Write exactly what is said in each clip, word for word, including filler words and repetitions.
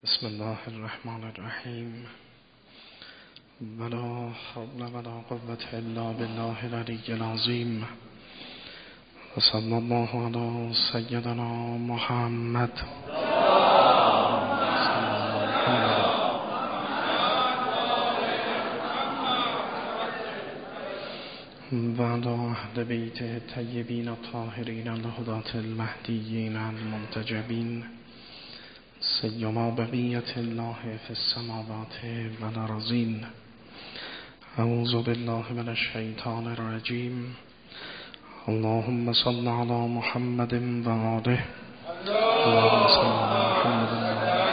بسم الله الرحمن الرحیم ولا حول ولا قوة الا بالله العلی العظیم و صلی الله علی سیدنا محمد و علی اهل بیت الطیبین الطاهرین الهداة المهدیین المنتجبین سیما بقیت الله فی السماوات و الارضین. اعوذ بالله من الشیطان الرجیم. اللهم صل علی محمد و آله. اللهم صل علی محمد و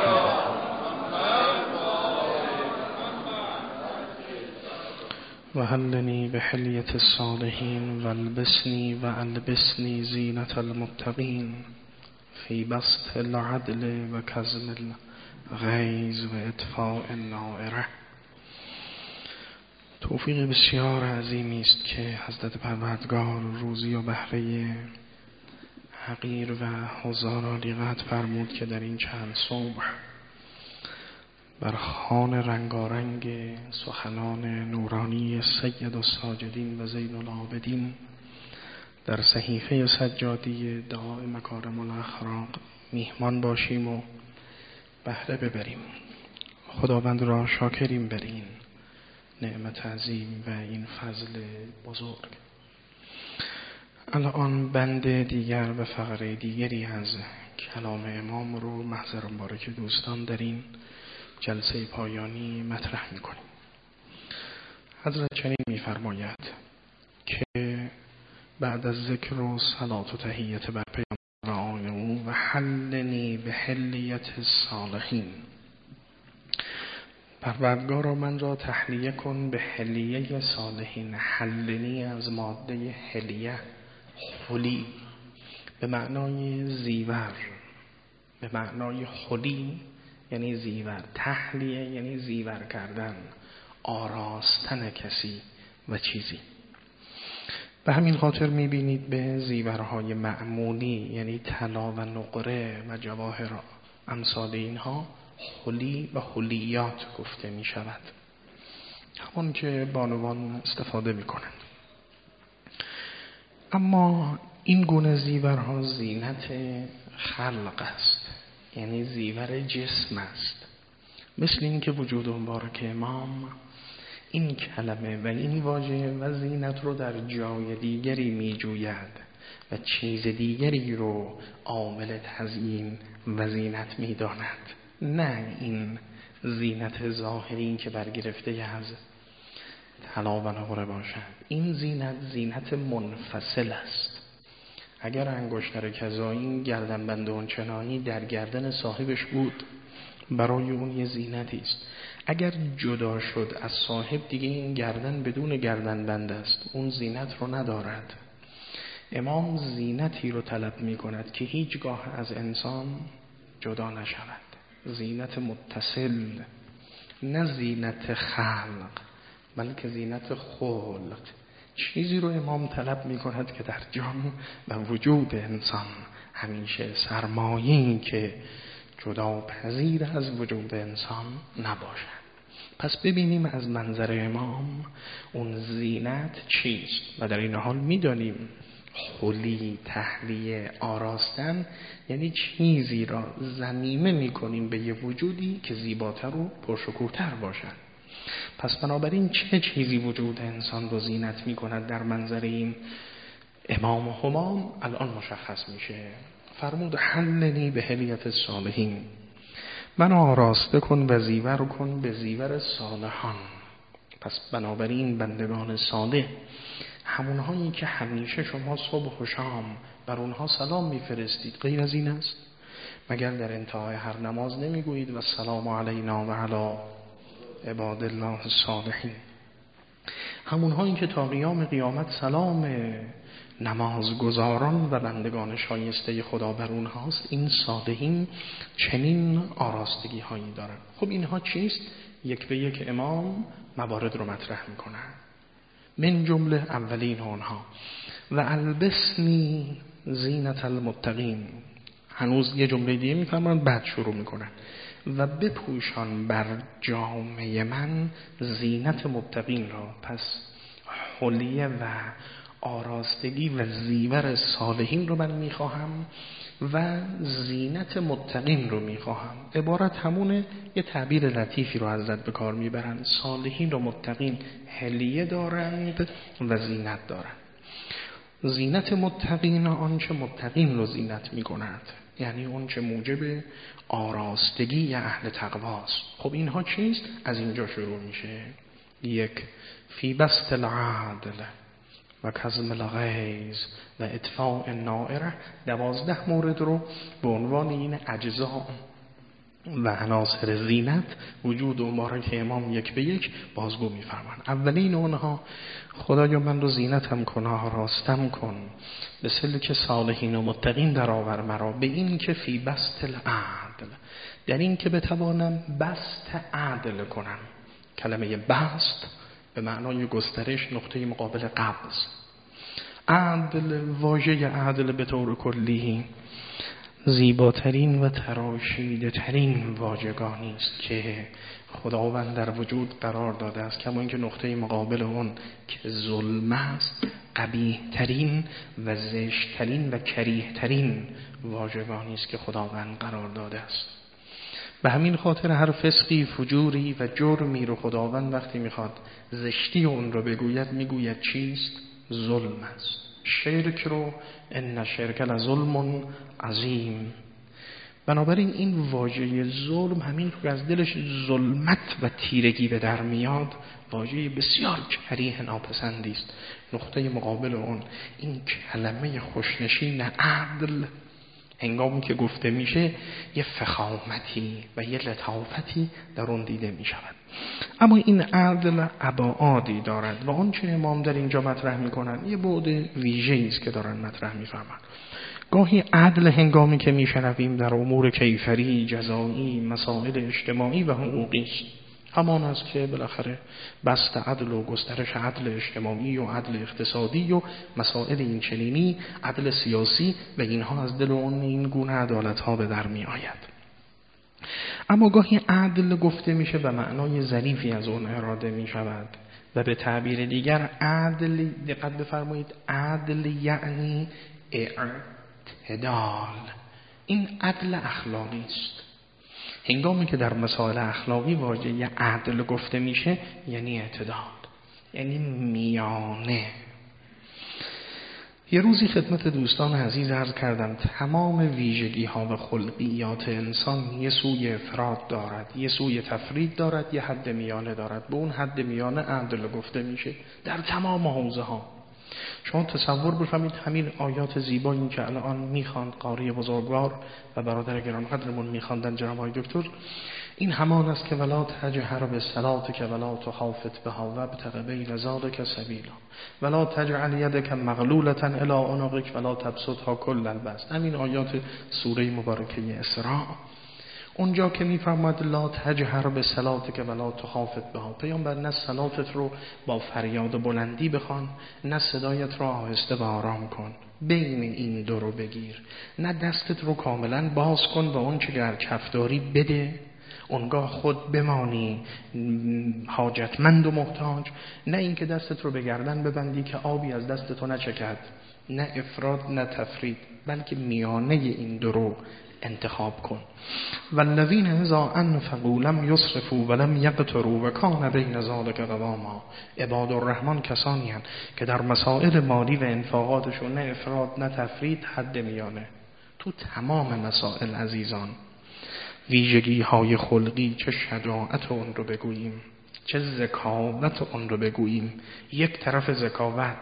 آله. و هلنی بحلیة الصالحین و البسنی و البسنی زینة المتقین فی بسط العدل و کظم الغیظ و اطفاء النائره. توفیق بسیار عظیمی است که حضرت پروردگار روزی و بهره حقیر و هزار لیقت فرمود که در این چند صبح بر خوان رنگارنگ سخنان نورانی سید الساجدین و زین العابدین در صحیفه سجادی دعای مکارم الاخلاق میهمان باشیم و بهره ببریم. خداوند را شاکریم بر این نعمت عظیم و این فضل بزرگ. الان بند دیگر و فقره دیگری از کلام امام رو محضر مبارک دوستان در این جلسه پایانی مطرح میکنیم. حضرت چنین میفرماید که بعد از ذکر و صلات و تحیت بر پیامبر آن او و حلنی به حلیت الصالحین، پروردگارا من را تحلیه کن به حلیه صالحین. حلنی از ماده حلیه، خلی به معنای زیور، به معنای خلی یعنی زیور، تحلیه یعنی زیور کردن، آراستن کسی و چیزی. به همین خاطر میبینید به زیورهای معمولی یعنی طلا و نقره و جواهر امثال اینها خلی و خلیات گفته می شود، همون که بانوان استفاده می کنند. اما این گونه زیورها زینت خلق است، یعنی زیور جسم است. مثل این که وجود مبارک امام این کلمه و این واژه و زینت رو در جای دیگری می جوید و چیز دیگری رو عامل تزیین و زینت می داند، نه این زینت ظاهری که برگرفته از طلا و نقره باشد. این زینت زینت منفصل است. اگر انگشتر کذایی گردنبند اونچنانی در گردن صاحبش بود، برای اون یه زینتی است. اگر جدا شد از صاحب دیگه این گردن بدون گردن بند است، اون زینت رو ندارد. امام زینتی رو طلب می کند که هیچگاه از انسان جدا نشود، زینت متصل، نه زینت خلق بلکه زینت خلق. چیزی رو امام طلب می کند که در جان و وجود انسان همیشه سرمایه‌ای که جدا پذیر از وجود انسان نباشد. پس ببینیم از منظر امام اون زینت چیست و در این حال میدانیم خلی، تحلیه، آراستن یعنی چیزی را ضمیمه میکنیم به یه وجودی که زیباتر و پرشکوه‌تر باشد. پس بنابراین چه چیزی وجود انسان رو زینت میکند در منظر این امام و همام الان مشخص میشه. فرمود حلنی به حلیت الصالحین، من آراسته کن و زیور کن به زیور صالحان. پس بنابراین بندگان صالح همونهایی که همیشه شما صبح و شام بر اونها سلام میفرستید، غیر از این است؟ مگر در انتهای هر نماز نمیگویید و السلام علینا و علی عباد الله الصالحین؟ همونهایی که تا قیام قیامت سلام نمازگزاران و بندگان شایسته خدا بر اونهاست. این صالحین چنین آراستگی هایی دارن. خب اینها چیست؟ یک به یک امام موارد رو مطرح میکنن. من جمله اولین اونها و البسنی زینت المتقین. هنوز یه جمله دیگه میفرمایند بعد شروع میکنن و بپوشان بر جامه من زینت متقین را. پس حلیه و آراستگی و زیور صالحین رو من میخواهم و زینت متقین رو میخواهم. عبارت همونه، یه تعبیر لطیفی رو حضرت به کار میبرن. صالحین و متقین حلیه دارند و زینت دارند. زینت متقین آنچه متقین رو زینت میکند، یعنی اون چه موجب آراستگی اهل تقواست. خب اینها چیست؟ از اینجا شروع میشه. یک، فی بسط العدل و کظم الغیظ و اطفاء النائره. دوازده مورد رو به عنوان این اجزا و عناصر زینت وجود و مبارک امام یک به یک بازگو می‌فرمایند. اولین اونها، خدایا من رو زینتم کن، راستم کن، به سلک صالحین و متقین درآور مرا، به این که فی بسط العدل، در این که بتوانم بسط عدل کنم. کلمه بسط به معنای گسترش، نقطه مقابل قبض. عدل، واژه عدل به طور کلی زیباترین و تراشیده ترین واژگانی است که خداوند در وجود قرار داده است، کما اینکه نقطه مقابل اون که ظلم است قبیح ترین و زشت ترین و کریه ترین واژگانی است که خداوند قرار داده است. به همین خاطر هر فسقی، فجوری و جرمی رو خداوند وقتی میخواد زشتی اون رو بگوید میگوید چیست؟ ظلم است. شرک رو ان شرک لظلم عظیم. بنابراین این واژه ظلم، همین که از دلش ظلمت و تیرگی به در میاد، واژه بسیار کریه ناپسندی است. نقطه مقابل اون این کلمه خوشنشین عدل، هنگامی که گفته میشه یه فخامتی و یه لطافتی در اون دیده میشود. اما این عدل ابعادی دارد و اون چه امام در اینجا مطرح میکنن یه بعد ویژه‌ای است که دارن مطرح میفرمایند. گاهی عدل هنگامی که میشنویم در امور کیفری، جزایی، مسائل اجتماعی و حقوقی است، همان است که بالاخره بسط عدل و گسترش عدل اجتماعی و عدل اقتصادی و مسائل این چنینی، عدل سیاسی و اینها از دل اون این گونه عدالت ها به در می آید. اما گاهی عدل گفته میشه به معنای ظریفی از اون اراده می شود و به تعبیر دیگر عدل، دقت بفرمایید، عدل یعنی اعتدال. این عدل اخلاقی است. هنگامی که در مسائل اخلاقی واژه عدل گفته میشه یعنی اعتدال، یعنی میانه. یه روزی خدمت دوستان عزیز عرض کردم تمام ویژگی ها و خلقیات انسان یه سوی افراد دارد، یه سوی تفرید دارد، یه حد میانه دارد. به اون حد میانه عدل گفته میشه در تمام حوزه ها. شما تصور بفهمید همین آیات زیبایی که الان میخواند قاری بزرگوار و برادر گرانقدرمون میخواندن جناب آقای دکتر، این همان است که ولا تجهر بالصلاة که ولا تخافت بها وابتغ بین ذلک سبیلا ولا تجعل یدک مغلولة الی عنقک ولا تبسطها کل البسط. همین آیات سوره مبارکه اسراء، اونجا که میفرماد لا تجهر بالصلاة که ولا تخافت بها، پیامبر نه صلاتت رو با فریاد و بلندی بخوان، نه صدایت رو آهسته و آرام کن، بین این دو رو بگیر. نه دستت رو کاملا باز کن و اون چه در کف داری بده، اونگاه خود بمانی حاجتمند و محتاج، نه اینکه دستت رو به گردن ببندی که آبی از دست تو نچکد. نه افراد نه تفرید، بلکه میانه این دو رو انتخاب کن. والذین اذا انفقوا لم یسرفوا ولم یقتروا وکان بین ذلک قواما. عباد الرحمن کسانی هستند که در مسائل مالی و انفاقاتشون نه افراد نه تفرید، حد میانه تو تمام مسائل. عزیزان، ویژگی های خلقی، چه شجاعت اون رو بگوییم، چه ذکاوت اون رو بگوییم. یک طرف ذکاوت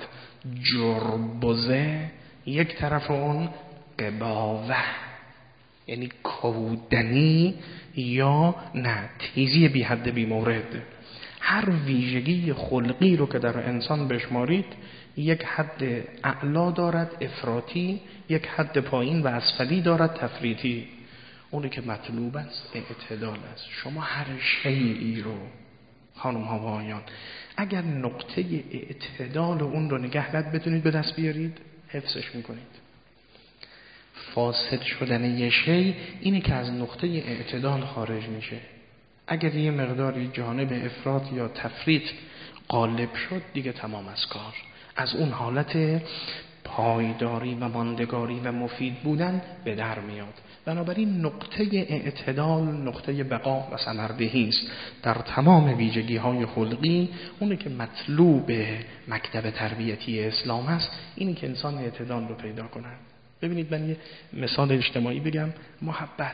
جربزه، یک طرف اون قباوه، یعنی کودنی یا نه تیزی بی حد بی مورد. هر ویژگی خلقی رو که در انسان بشمارید یک حد اعلا دارد افراطی، یک حد پایین و اسفلی دارد تفریطی. اونی که مطلوب است اعتدال است. شما هر شیئی رو خانم ها و آقایان اگر نقطه اعتدال اون رو نگهدارید بتونید به دست بیارید، حفظش میکنید. فاسد شدن یه شی اینه که از نقطه اعتدال خارج میشه. اگر یه مقداری جانب افراط یا تفریط غالب شد دیگه تمام از کار، از اون حالت پایداری و ماندگاری و مفید بودن به در میاد. بنابراین نقطه اعتدال نقطه بقا و ثمردهی است در تمام ویژگی های خلقی. اونه که مطلوب مکتب تربیتی اسلام است، اینی که انسان اعتدال رو پیدا کنه. ببینید من یه مثال اجتماعی بگم. محبت،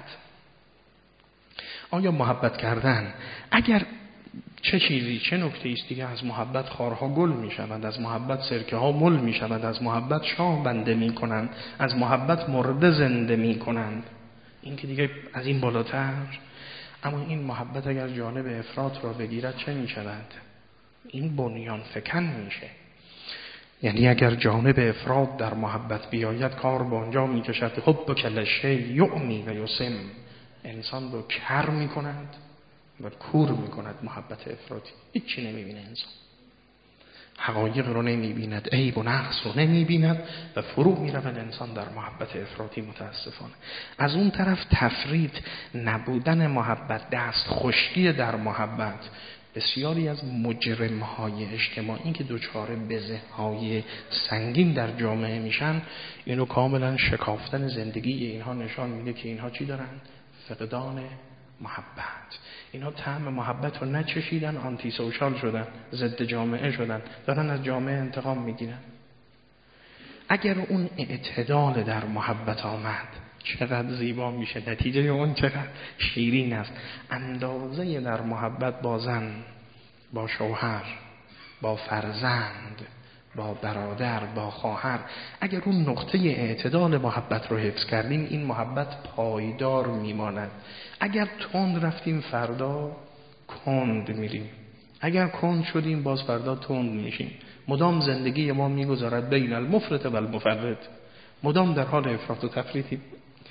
آیا محبت کردن اگر چه چیزی چه نکته است دیگه از محبت خارها گل می شود، از محبت سرکه ها مل می شود، از محبت شاه بنده می کنند، از محبت مرده زنده می کنند، این که دیگه از این بالاتر. اما این محبت اگر جانب افراط را بگیرد چه می شود؟ این بنیان فکن میشه. یعنی اگر جانب افراط در محبت بیاید کار به آنجا می کشد خب با کل شی یعمی و یسم، انسان رو کر می کند و کور می کند. محبت افراطی هیچی نمی بینه، انسان حقایق رو نمی بیند، عیب و نقص رو نمی بیند و فرو می رود انسان در محبت افراطی. متاسفانه از اون طرف تفریط، نبودن محبت، دست خشکی در محبت، بسیاری از مجرم‌های اجتماعی که دچار بزه‌های سنگین در جامعه میشن، اینو کاملا شکافتن زندگی اینها نشان میده که اینها چی دارن؟ فقدان محبت. اینها طعم محبت رو نچشیدن، آنتی سوشال شدن، ضد جامعه شدن، دارن از جامعه انتقام میگیرن. اگر اون اعتدال در محبت آمد چقدر زیبا میشه، نتیجه اون چقدر شیرین است. اندازه در محبت با زن، با شوهر، با فرزند، با برادر، با خواهر، اگر اون نقطه اعتدال محبت رو حفظ کردیم این محبت پایدار میماند. اگر تند رفتیم فردا کند میریم، اگر کند شدیم باز فردا تند میشیم. مدام زندگی ما میگذارد بین المفرط و المفرط، مدام در حال افراط و تفریطی.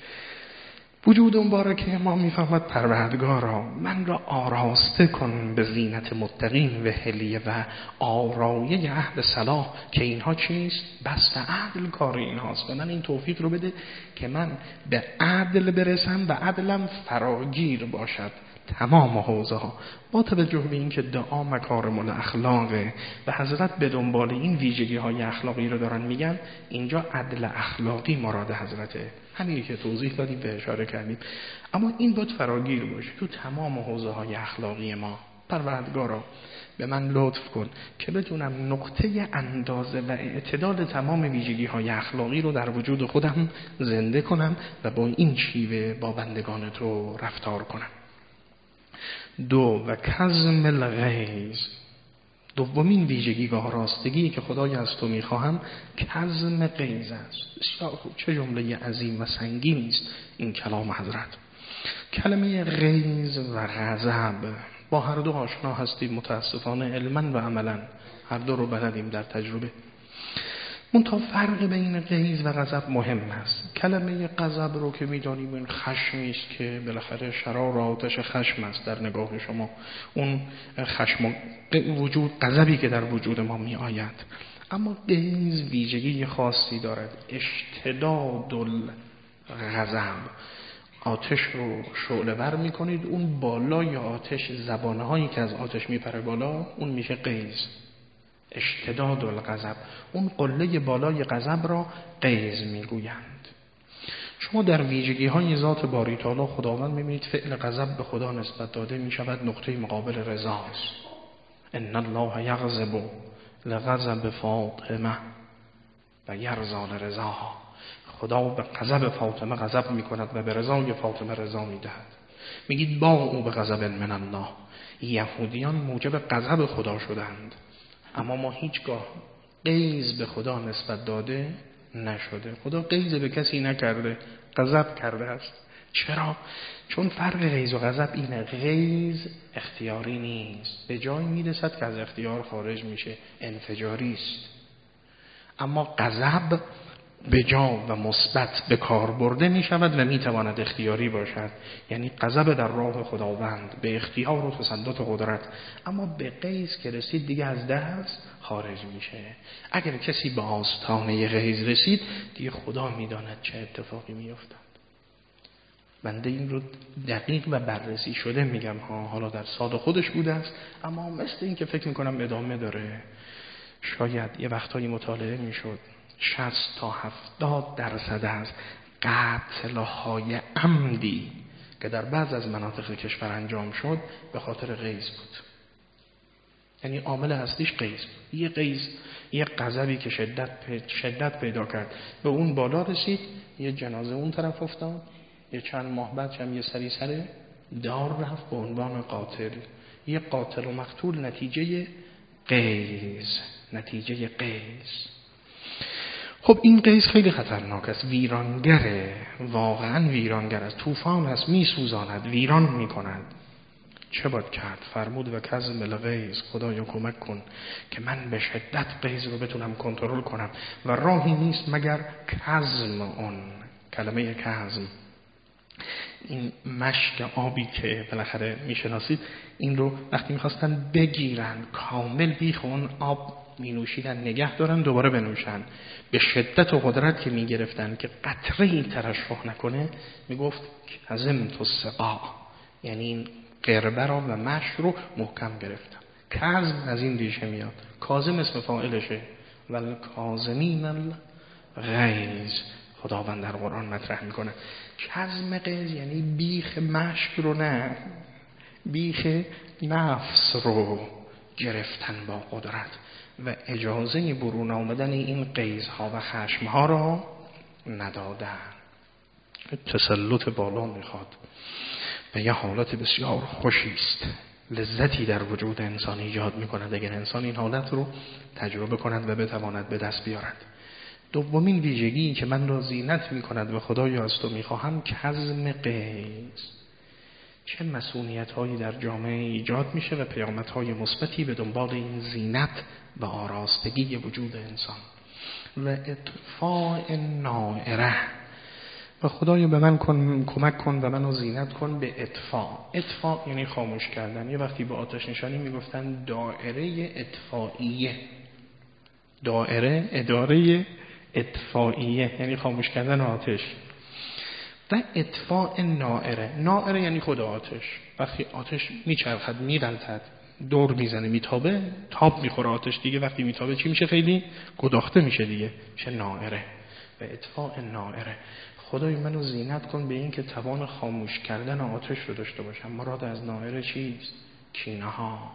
وجود مبارک ما میفهمد پروردگارا من را آراسته کن به زینت متقین و حلیه و آرایه عهد صلاح، که اینها چیست؟ بست عدل کار اینهاست. و من این توفیق رو بده که من به عدل برسم و عدلم فراگیر باشد تمام حوزه ها. با توجه به این که دعا مکارم الاخلاقه و حضرت به دنبال این ویژگی های اخلاقی رو دارن میگن، اینجا عدل اخلاقی مراد حضرته، همینی که توضیح دادیم و اشاره کردیم. اما این باید فراگیر باشه تو تمام حوزه های اخلاقی ما. پروردگارا به من لطف کن که بتونم نقطه اندازه و اعتدال تمام ویژگی های اخلاقی رو در وجود خودم زنده کنم و با این شیوه با بندگان تو رفتار کنم. دو و کظم الغیظ، دومین ویژگی و آراستگی که خدای از تو میخواهم کظم غیظ است. بسیار خوب، چه جمله عظیم و سنگین است این کلام حضرت. کلمه غیظ و غضب با هر دو آشنا هستیم متاسفانه، علما و عملا هر دو رو بلدیم در تجربه. منتها فرق بین غیظ و غضب مهم است. کلمه غضب رو که می‌دانیم این خشمی است که بالاخره شرار آتش خشم است در نگاه شما، اون خشم وجود، غضبی که در وجود ما می آید. اما غیظ ویژگی خاصی دارد، اشتداد الغضب. آتش رو شعله ور می‌کنید، اون بالای آتش، زبانه هایی که از آتش میپره بالا، اون میشه غیظ. اشتداد الغضب، اون قله بالای غضب را غیظ میگویند. شما در ویژگی های ذات باری تعالی خداوند میبینید فعل غضب به خدا نسبت داده میشود نقطه مقابل رضاست. ان الله یغضب لغضب فاطمه و یرضی لرضاها. خدا به غضب فاطمه غضب میکند و به رضای فاطمه رضا میدهد. میگید با او به غضب من الله. یهودیان موجب غضب خدا شدند، اما ما هیچگاه غیظ به خدا نسبت داده نشده. خدا غیظ به کسی نکرده، غضب کرده است. چرا؟ چون فرق غیظ و غضب اینه، غیظ اختیاری نیست، به جای میرسد که از اختیار خارج میشه، انفجاری است. اما غضب به جا و مثبت به کار برده می شود و می تواند اختیاری باشد. یعنی غضب در راه خداوند به اختیار و تسلط قدرت. اما به قیس که رسید دیگه از دست خارج میشه. اگر کسی به آستانه قیس رسید دیگه خدا میداند چه اتفاقی میافتد. بنده این رو دقیق و بررسی شده میگم ها، حالا در سال خودش بوده است، اما مثل این که فکر میکنم ادامه داره. شاید یه وقتایی مطالعه میشد شصت تا هفتاد درصد از قتل‌های عمدی که در بعض از مناطق کشور انجام شد به خاطر قیس بود. یعنی عامل اصلیش قیس بود. یه قیس، یه غضبی که شدت شدت پیدا کرد به اون بالا رسید، یه جنازه اون طرف افتاد، یه چند ماه بعدش هم یه سری سر دار رفت به عنوان قاتل. یه قاتل و مقتول نتیجه قیس، نتیجه قیس. خب این قیس خیلی خطرناک است، ویرانگره، واقعا ویرانگر است. طوفان هست، میسوزاند، ویران میکند. چه باید کرد؟ فرمود و کظم الغیظ، خدایا کمک کن که من به شدت قیس رو بتونم کنترل کنم و راهی نیست مگر کظم اون. کلمه کظم، این مشک آبی که بالاخره میشناسید، این رو وقتی میخواستن بگیرن کامل بیخ اون آب می نوشیدن، نگه دارن، دوباره بنوشن. به شدت و قدرت که می گرفتن که قطره ای ترشح نکنه، می گفت کظم تو السقا، یعنی این قربه را و مشک رو محکم گرفتن. کظم از این ریشه میاد، کاظم اسم فاعلشه، ول کاظمین الغیظ خداوند در قرآن مطرح میکنه. کظم غیظ یعنی بیخ مشک رو نه، بیخ نفس رو گرفتن با قدرت و اجازه برون آمدن این غیظها و خشمها را ندادن. تسلط بالا میخواد و یه حالت بسیار خوشی است، لذتی در وجود انسان ایجاد میکند اگر انسان این حالت رو تجربه کند و بتواند به دست بیارد. دومین ویژگی که من را زینت میکند و خدایا از تو میخواهم کظم غیظ. چه مسئولیت هایی در جامعه ایجاد میشه و پیامت های مثبتی به دنبال این زینت و آراستگی وجود انسان. و اطفاء نائره، و خدایا به من کن، کمک کن و منو زینت کن به اطفاء. اطفاء یعنی خاموش کردن. یه وقتی به آتش نشانی میگفتن دائره اطفائیه، دائره اداره اطفائیه یعنی خاموش کردن آتش. و اطفاء نائره، نائره یعنی خود آتش. وقتی آتش میچرخد میغلطد دور میزنه میتابه، تاب میخوره آتش دیگه، وقتی میتابه چی میشه؟ خیلی گداخته میشه دیگه، میشه نائره. و اطفاء نائره، خدای منو زینت کن به این که توان خاموش کردن آتش رو داشته باشم. مراد از نائره چیست؟ کینه ها،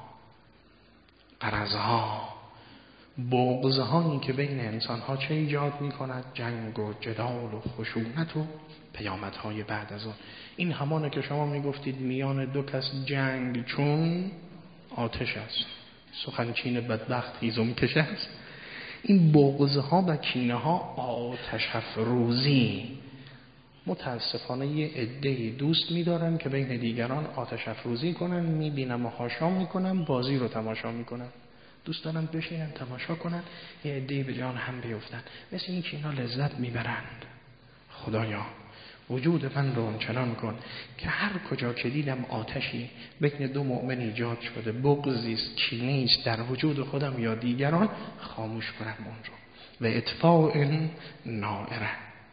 غرض ها، بغض هایی که بین انسان ها چه ایجاد می کند؟ جنگ و جدال و خشونت و پیامت های بعد از اون. این همانه که شما می گفتید میان دو کس جنگ چون آتش است، سخنچین بدبخت هیزم کش است. این بغض ها و کینه ها آتش افروزی. متاسفانه یه عده‌ای دوست می‌دارن که بین دیگران آتش افروزی کنن، می‌بینم و حاشا می‌کنم، بازی رو تماشا می‌کنن. دوست دارن بشینن تماشا کنن، یه عده‌ای به جان هم بیفتن. مثل این که اینا لذت می‌برند. خدایا وجود من رو چنان کن که هر کجا که دیدم آتشی بین دو مؤمن ایجاد شده، بغضی است، کینه‌ای است در وجود خودم یا دیگران، خاموش کنم اون رو. و اطفاء نائره.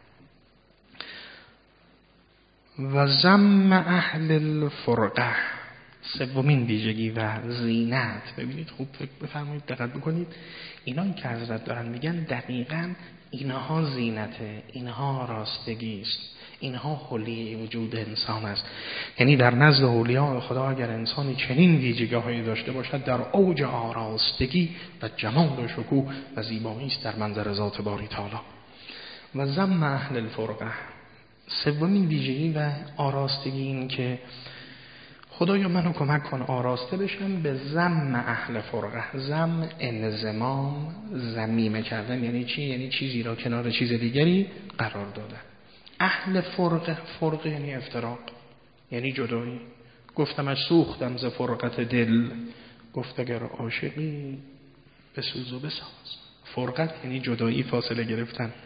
و ضم اهل الفرقه، سومین ویژگی و زینت. ببینید خوب فکر بفرمایید، دقت بکنید، اینایی که حضرت دارن میگن دقیقاً اینها زینته، اینها راستگی است، اینها حلیه وجود انسان است. یعنی در نزد اولیاء خدا اگر انسانی چنین ویژگی‌هایی داشته باشد، در اوج آراستگی و جمال و شکوه و زیبایی است در منظر ذات باری تعالی. و ضم اهل الفرقه، سومین ویژگی و آراستگی این که خدایا منو کمک کن آراسته بشم به ضم اهل فرقه. ضم انضمام، ضمیمه کردن یعنی چی؟ یعنی چیزی را کنار چیز دیگری قرار دادن. اهل فرقه، فرقه یعنی افتراق، یعنی جدایی. گفتمش سوختم ز فرقت دل، گفت اگر عاشقی بسوز و بساز. فرقت یعنی جدایی، فاصله گرفتن.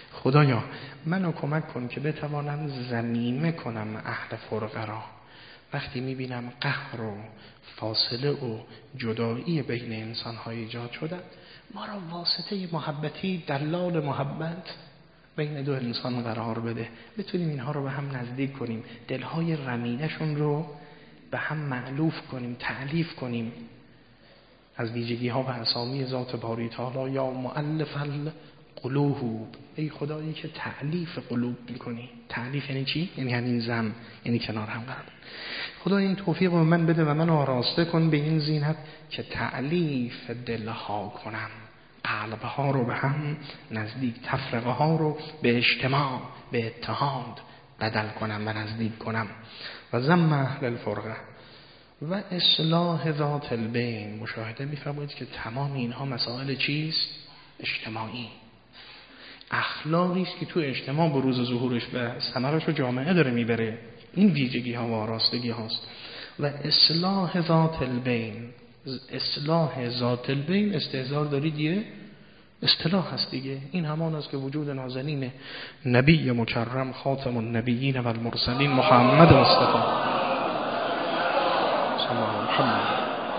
خدایا منو کمک کن که بتوانم ضمیمه کنم اهل فرقه را. وقتی میبینم قهر و فاصله و جدایی بین انسان‌ها ایجاد شده، ما را واسطه محبتی، دلال محبت بین دو انسان قرار بده، بتونیم اینها رو به هم نزدیک کنیم، دلهای رمیده‌شون رو به هم مألوف کنیم، تألیف کنیم. از ویژگی ها و اسامی ذات باری تعالی یا مؤلف القلوب، ای خدایی که تألیف قلوب میکنی. تألیف یعنی چی؟ یعنی همین زم، یعنی کنار هم قرار. خدا این توفیق رو من بده و من آراسته کن به این زینت که تألیف دلها کنم، قلبها رو به هم نزدیک، تفرقه ها رو به اجتماع، به اتحاد بدل کنم و نزدیک کنم. و ضم اهل الفرقه و اصلاح ذات البین. مشاهده می‌فرمایید که تمام اینها مسائل چیست؟ اجتماعی، اخلاقی است که تو اجتماع بروز ظهورش به ثمرش رو جامعه داره میبره. این ویژگی ها و آراستگی هاست. و اصلاح ذات البین، اصلاح ذات البین استحضار دارید یه اصطلاح هست دیگه. این همان است که وجود نازنین نبی مکرم خاتم النبیین و المرسلین محمد مصطفی صلی الله علیه و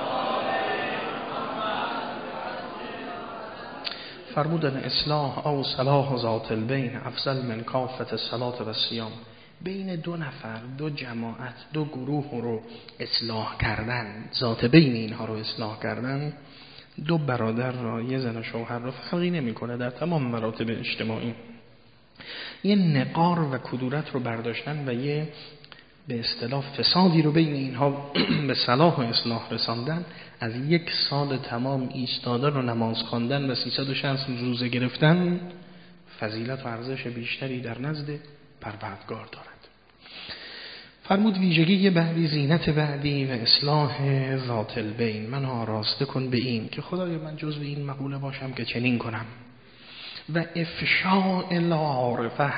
فرمودن اصلاح او صلاح ذات البین افضل من کافت الصلاة و الصیام. بین دو نفر، دو جماعت، دو گروه رو اصلاح کردن، ذات بین اینها رو اصلاح کردن، دو برادر را، یه زن و شوهر را فرقی نمی‌کنه در تمام مراتب اجتماعی، یه نقار و کدورت رو برداشتن و یه به اصطلاح فسادی رو بین اینها به صلاح و اصلاح رساندن. از یک سال تمام ایستادن و نماز خواندن و سیصد و شصت روزه گرفتن فضیلت و ارزش بیشتری در نزد پروردگار دارد. فرمود ویژگی بعدی، زینت بعدی و اصلاح ذات البین. من آراسته کن به این که خدای من جزو این مقوله باشم که چنین کنم. و افشاء العارفه،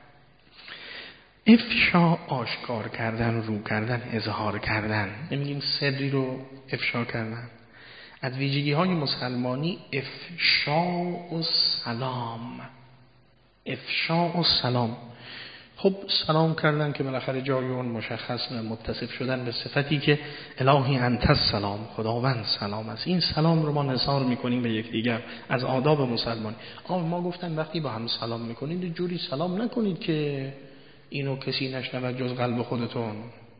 افشا آشکار کردن، رو کردن، اظهار کردن. نمیگیم سری رو افشا کردن. از ویژگی های مسلمانی افشاء و سلام، افشاء و سلام. خب سلام کردن که بالاخره جای اون مشخص متصف شدن به صفتی که الهی انت السلام، خداوند سلام است. این سلام رو ما نثار میکنیم به یکدیگر از آداب مسلمانی. اما ما گفتن وقتی با هم سلام میکنید جوری سلام نکنید که اینو کسی نشنود جز قلب خودتون.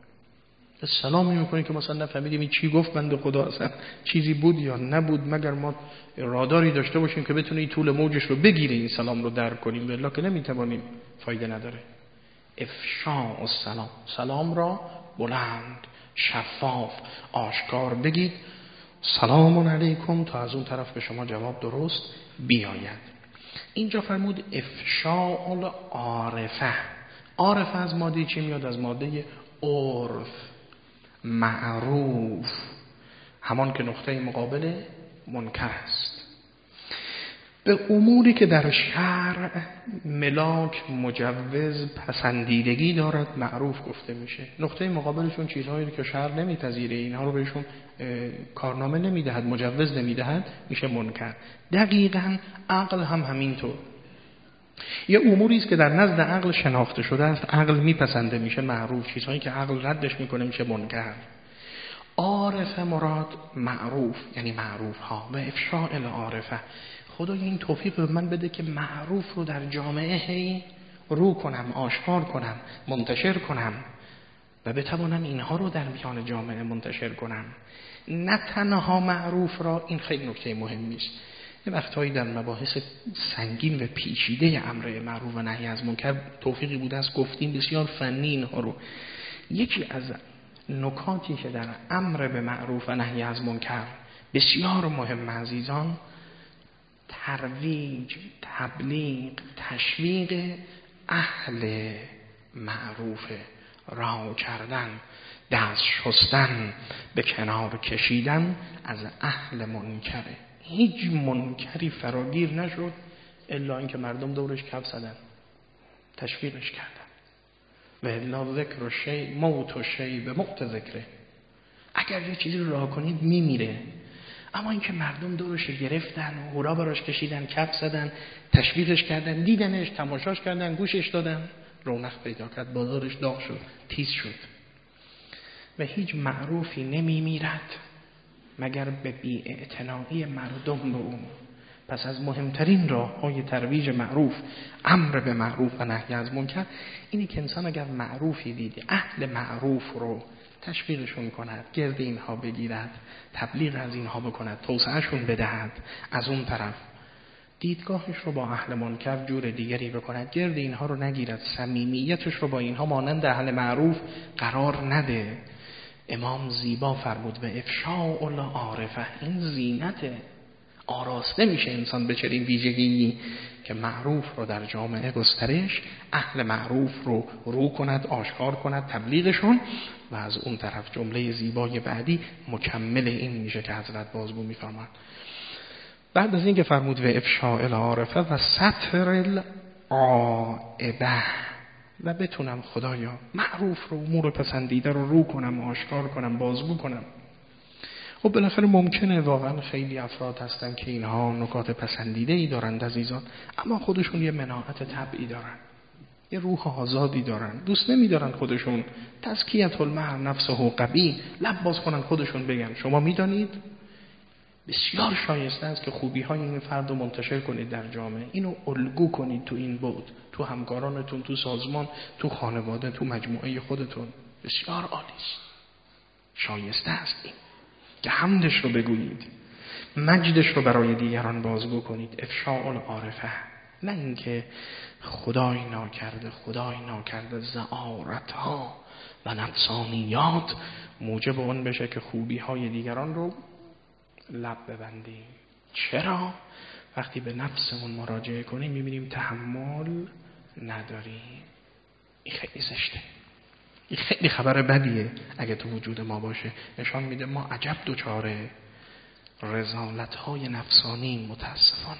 سلام میکنید که مثلا نفهمیدیم این چی گفت بنده خدا، اصلا چیزی بود یا نبود، مگر ما راداری داشته باشیم که بتونه طول موجش رو بگیره این سلام رو درک کنیم، والله که نمیتوانیم، فایده نداره. افشاء السلام، سلام را بلند، شفاف، آشکار بگید. سلام علیکم، تا از اون طرف به شما جواب درست بیاید. اینجا فرمود افشاء العارفه. عارفه از ماده چی میاد؟ از ماده عرف، معروف، همان که نقطه مقابل منکر است. به اموری که در شرع ملاک، مجوز، پسندیدگی دارد معروف گفته میشه. نقطه مقابلشون چیزهایی که شرع نمیپذیره، اینها رو بهشون کارنامه نمیدهد، مجوز نمیدهد، میشه منکر. دقیقاً عقل هم همینطور. یه اموری است که در نزد عقل شناخته شده است، عقل میپسنده، میشه معروف. چیزهایی که عقل ردش میکنه میشه منکر. عارفه مراد معروف، یعنی معروف ها. و افشاء العارفه، خدای این توفیق به من بده که معروف رو در جامعه هی رو کنم، آشکار کنم، منتشر کنم و بتوانم اینها رو در میان جامعه منتشر کنم. نه تنها معروف را، این خیلی نکته مهمی است. یه وقتایی در مباحث سنگین و پیچیده امر معروف و نهی از منکر توفیقی بوده است گفتیم بسیار فنی اینها رو. یکی از نکاتی که در امر به معروف و نهی از منکر بسیار مهم عزیزان، ترویج، تبلیغ، تشویق اهل معروف، رها کردن، دست شستن، به کنار کشیدن از اهل منکره. هیچ منکری فراگیر نشد الا اینکه مردم دورش کف زدن، تشویقش کردن. و الا ذکر شیء موت شیء به موت ذکره. اگر یه چیزی رو رها کنید میمیره، اما اینکه مردم دورش گرفتن و هورا براش کشیدن، کف زدن، تشویقش کردن، دیدنش، تماشاش کردن، گوشش دادن، رونق پیدا کرد، بازارش داغ شد، تیز شد. و هیچ معروفی نمی میرد مگر به بی‌اعتنایی مردم به اون. پس از مهمترین راه‌های ترویج معروف امر به معروف و نهی از منکر اینه که انسان اگر معروفی دیدی، اهل معروف رو تشویقشون کند، گرد اینها بگیرد، تبلیغ از اینها بکند، توسعهشون بدهد. از اون طرف دیدگاهش رو با اهل منکر جور دیگری بکند، گرد اینها رو نگیرد، صمیمیتش رو با اینها مانند اهل معروف قرار نده. امام زیبا فرمود و افشاء العارفه، این زینته. آراسته میشه انسان به چنین ویژگی که معروف رو در جامعه گسترش، اهل معروف رو رو کند، آشکار کند، تبلیغشون. و از اون طرف جمله زیبای بعدی مکمل این میشه که حضرت بازگو میفرماد. بعد از این که فرمود و افشاء العارفه و ستر العائبه، و بتونم خدایا معروف رو، امور پسندیده رو رو کنم، آشکار کنم، بازگو کنم. خب بالاخره ممکنه واقعا خیلی افراد هستن که اینها نکات پسندیده ای دارند عزیزان، اما خودشون یه مناعت طبعی دارن، یه روح آزادی دارن، دوست نمیدارن خودشون تزکیة المرء نفسه قوی لب باز کنن خودشون بگن. شما میدانید بسیار شایسته است که خوبی های این فرد رو منتشر کنید در جامعه، اینو الگو کنید تو این بود، تو همکارانتون، تو سازمان، تو خانواده، تو مجموعه خودتون. بسیار عالی است، شایسته است این که حمدش رو بگویید، مجدش رو برای دیگران بازگو کنید. افشاء العارفه، نه اینکه خدای ناکرده خدای ناکرده زعارت ها و نفسانیات موجب اون بشه که خوبی های دیگران رو لب ببندیم. چرا؟ وقتی به نفسمون مراجعه کنیم میبینیم تحمل نداریم. این خیلی زشته، این خیلی خبر بدیه اگه تو وجود ما باشه. نشان میده ما عجب دوچاره رذالت‌های نفسانی متاسفانه.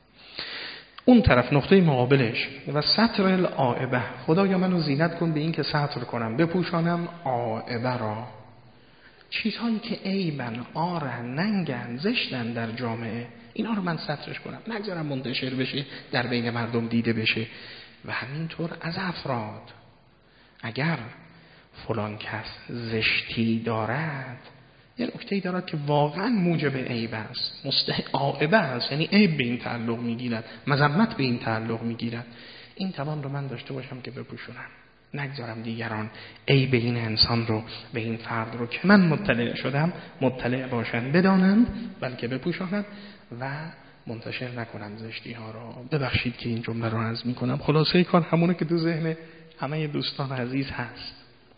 اون طرف نقطه مقابلش و ستر العائبه، خدایا منو زینت کن به این که ستر کنم، بپوشانم عائبه را، چیزهایی که عیبن، آرن، ننگن، زشتن در جامعه، اینا رو من سترش کنم، نگذارم منتشر بشه، در بین مردم دیده بشه. و همینطور از افراد، اگر فلان کس زشتی دارد، یه نکته‌ای دارد که واقعا موجب عیب است، مستحق عائبه است، یعنی عیب به این تعلق میگیرد، مذمت به این تعلق میگیرد، این توان رو من داشته باشم که بپوشونم، نگذارم دیگران عیب این انسان رو، به این فرد رو که من مطلع شدم مطلع باشن، بدانند، بلکه بپوشانند و منتشر نکنم زشتی ها رو. ببخشید که این جمله رو عرض میکنم، خلاصه کار همونه که تو ذهن همه دوستان عزیز هست.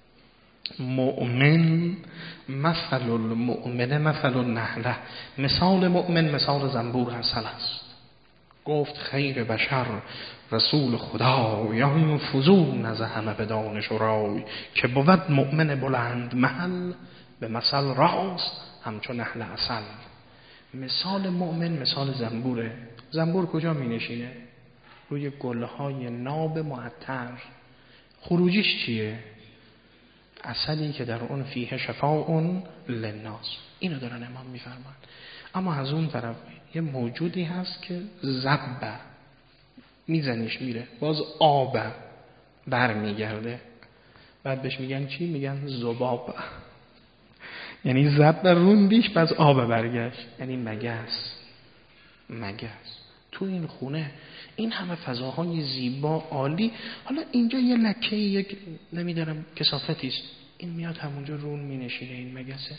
مؤمن مثل المؤمن مثل النحله، مثال مؤمن مثال زنبور عسل است. گفت خیر بشر رسول خدایان، فزون از همه به دانش و رای، که بود مؤمن بلند محل، به مثل راست همچون نحل عسل. مثال مؤمن مثال زنبوره. زنبور کجا می نشینه؟ روی گلهای ناب معطر. خروجیش چیه؟ عسلی که در اون فیه شفاء للناس. اینو دارن امام میفرمان. اما از اون طرف یه موجودی هست که زبه، میزنیش میره، باز آب بر میگرده، بعد بهش میگن چی؟ میگن ذباب. یعنی زبه روندیش باز آب برگشت، یعنی مگس. مگس تو این خونه این همه فضاهای زیبا عالی، حالا اینجا یه لکه، یک نمیدارم کثافتی است، این میاد همونجا رون مینشینه، این مگسه.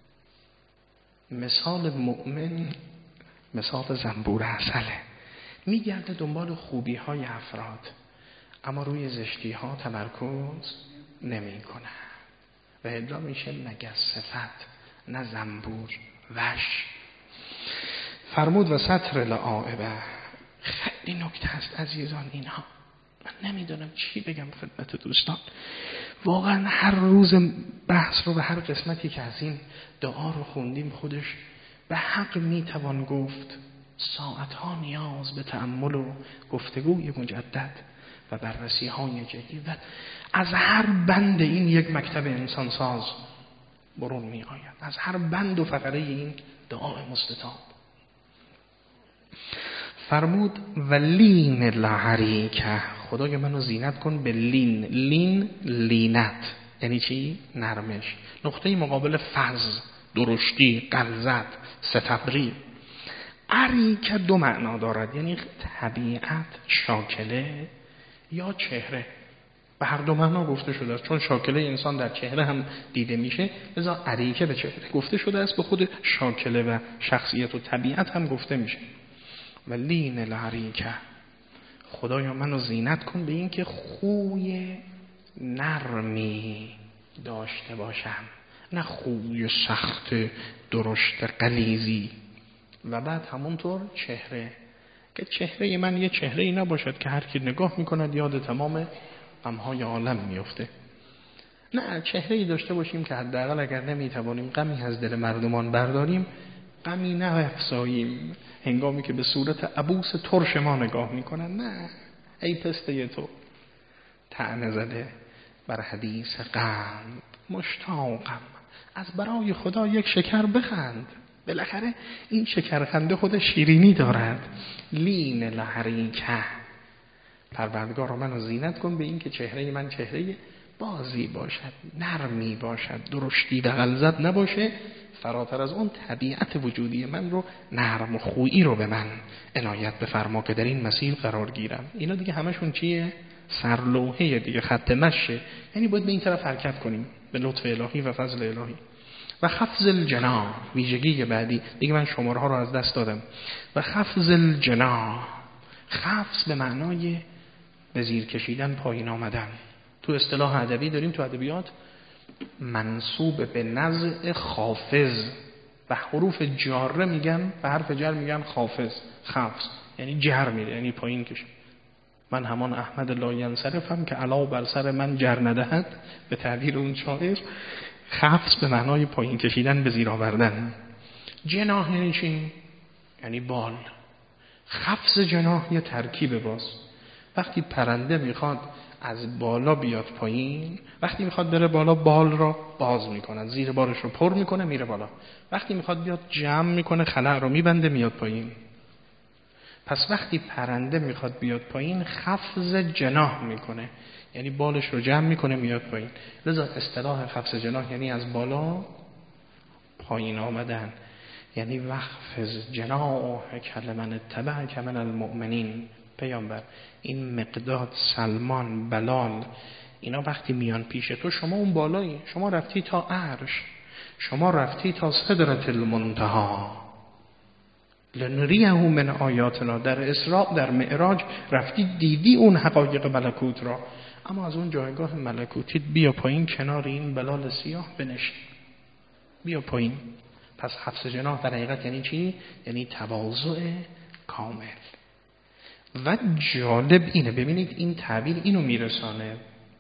مثال مؤمن مثال زنبور عسله، میگرده دنبال خوبی های افراد، اما روی زشتی ها تمرکز نمی کنه و الا میشه مگس صفت، نه زنبور وش. فرمود و ستر العائبه. خیلی نکته هست عزیزان اینها، من نمیدونم چی بگم خدمت دوستان. واقعا هر روز بحث رو به هر قسمتی که از این دعا رو خوندیم خودش به حق میتوان گفت ساعتها نیاز به تأمل و گفتگوی مجدد و بررسی های جدی و از هر بند این یک مکتب انسان ساز برون می آید، از هر بند و فقره این دعای مستطاب. فرمود و لین لعریکه، خدای منو زینت کن به لین. لین لینت یعنی چی؟ نرمش. نقطه مقابل فز، درشتی، غلظت، ستبری. عریکه دو معنا دارد، یعنی طبیعت، شاکله یا چهره. به هر دو معنا گفته شده است، چون شاکله انسان در چهره هم دیده میشه، لذا عریکه به چهره گفته شده است، به خود شاکله و شخصیت و طبیعت هم گفته میشه. و لین العریکه، خدایا منو زینت کن به این که خوی نرمی داشته باشم، نه خوی سخت درشت غلیظی. و بعد همونطور چهره، که چهره من یه چهره ای نباشد که هر کی نگاه میکند یاد تمام غمهای عالم میفته. نه، چهره ای داشته باشیم که حداقل اگر نمیتوانیم غمی از دل مردمان برداریم، غمی نفساییم هنگامی که به صورت عبوس ترش ما نگاه میکنن. نه، ای پسته تو طعنه زده بر حدیث قند، مشتاقم از برای خدا یک شکر بخند. بالاخره این شکرخنده خود شیرینی دارد. لین لعریکه، پروردگار منو زینت کن به این که چهره من چهره بازی باشد، نرمی باشد، درشتی و غلظت نباشه، فراتر از اون طبیعت وجودی من رو، نرم و خویی رو به من عنایت بفرما که در این مسیر قرار گیرم. اینا دیگه همشون چیه؟ سرلوحه دیگه، خط مشی، یعنی باید به این طرف حرکت کنیم به لطف الهی و فضل الهی. و خفض الجناح، ویژگی بعدی دیگه، من شماره ها رو از دست دادم. و خفض الجناح، خفض به معنای به زیر کشیدن، پایین آمدن. تو اصطلاح ادبی داریم، تو ادبیات منصوب به نزع خافض، و حروف جاره میگن، به حرف جر میگن خافض، خفض یعنی جر میره، یعنی پایین کشه. من همان احمد لا ینصرفم که علا بر سر من جر ندهد، به تعبیر اون شاعر. خفض به معنای پایین کشیدن، به زیر آوردن. جناح یعنی چی؟ یعنی بال. خفض جناح یه ترکیب باز. وقتی پرنده میخواد از بالا بیاد پایین، وقتی میخواد بره بالا بال را باز میکنه، زیر بارش رو پر میکنه میره بالا. وقتی میخواد بیاد جمع میکنه، خلأ رو میبنده میاد پایین. پس وقتی پرنده میخواد بیاد پایین، خفض جناح میکنه، یعنی بالش رو جمع میکنه میاد پایین. لذا اصطلاح خفض جناح یعنی از بالا پایین آمدن، یعنی وخفض جناحک لمن اتبعک من المؤمنین. پیامبر، این مقداد، سلمان، بلال، اینا وقتی میان پیش تو، شما اون بالایی، شما رفتی تا عرش، شما رفتی تا سدرة المنتهی، لنریه من آیاتنا. در اسراء، در معراج رفتی دیدی اون حقایق ملکوت را، اما از اون جایگاه ملکوتیت بیا پایین کنار این بلال سیاه بنشین، بیا پایین. پس حفظ جناح در حقیقت یعنی چی؟ یعنی تواضع کامل. و جالب اینه، ببینید این تعبیر اینو میرسانه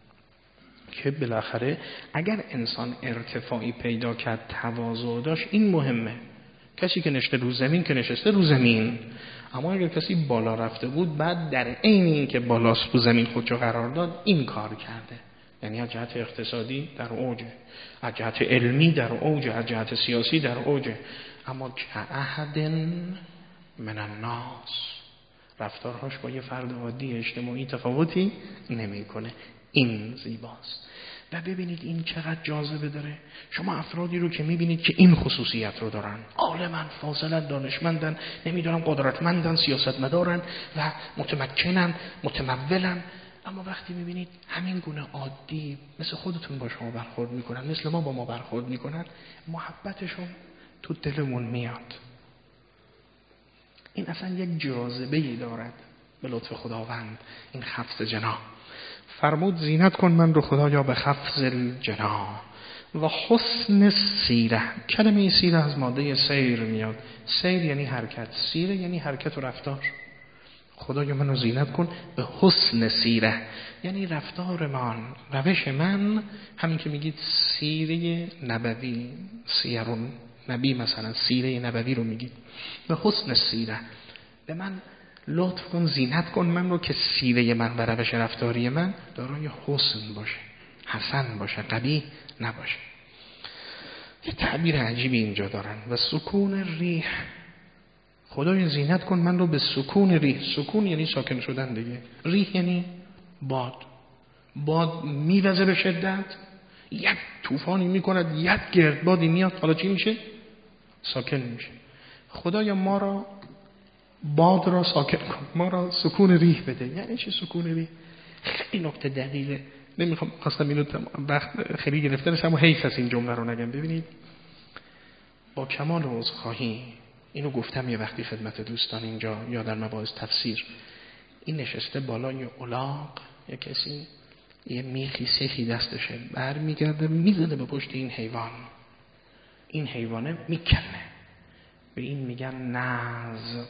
که بالاخره اگر انسان ارتفاعی پیدا کرد، تواضع داشت، این مهمه. کسی که نشسته رو زمین که نشسته رو زمین، اما اگر کسی بالا رفته بود، بعد در عین این که بالاست رو زمین خودشو قرار داد، این کار کرده. یعنی از جهت اقتصادی در اوج، از جهت علمی در اوج، از جهت سیاسی در اوج، اما کأحد من الناس رفتارهاش با یه فرد عادی اجتماعی تفاوتی نمیکنه. این زیباست. و ببینید این چقدر جاذبه داره. شما افرادی رو که میبینید که این خصوصیت رو دارن، عالمن، فاضلن، دانشمندن، نمیدونم قدرتمندن، سیاستمدارن و متمکنن، متمولن، اما وقتی میبینید همین گونه عادی مثل خودتون با شما برخورد میکنن، مثل ما با ما برخورد میکنن، محبتشون تو دلمون میاد. این اصلا یک جاذبه‌ای دارد به لطف خداوند، این خفض جناح. فرمود زینت کن من رو خدایا به خفض الجناح و حسن سیره. کلمه سیره از ماده سیر میاد. سیر یعنی حرکت، سیره یعنی حرکت و رفتار. خدایا منو زینت کن به حسن سیره، یعنی رفتار من، روش من، همین که میگید سیره نبوی، سیرون نبی، مثلا سیره نبوی رو میگید، به حسن سیره، به من لطف کن، زینت کن من رو که سیره من و روش رفتاری من دارای حسن باشه، حسن باشه، قبیح نباشه. یه تعبیر عجیبی اینجا دارن. و سکون ریح، خدای زینت کن من رو به سکون ریح. سکون یعنی ساکن شدن دیگه. ریح یعنی باد. باد میوزه به شدت، یک طوفانی میکند، یک گردبادی میاد، حالا چی میشه؟ ساکن میشه. خدایا ما را باد را ساکن کن، ما را سکون ریح بده. یعنی چی سکون ریح؟ خیلی نکته دقیقه، نمیخوام خواستم اینو وقت خیلی گرفتنش، اما حیف است این جمله رو نگم. ببینید با کمال عذرخواهی اینو گفتم یه وقتی خدمت دوستان اینجا یا در مباحث تفسیر، این نشسته بالای الاغ، یه کسی یه میخی سیخی دستشه، بر میگرده میزنه به پشت این حیوان، این حیوانه میکنه. به این میگن نزق.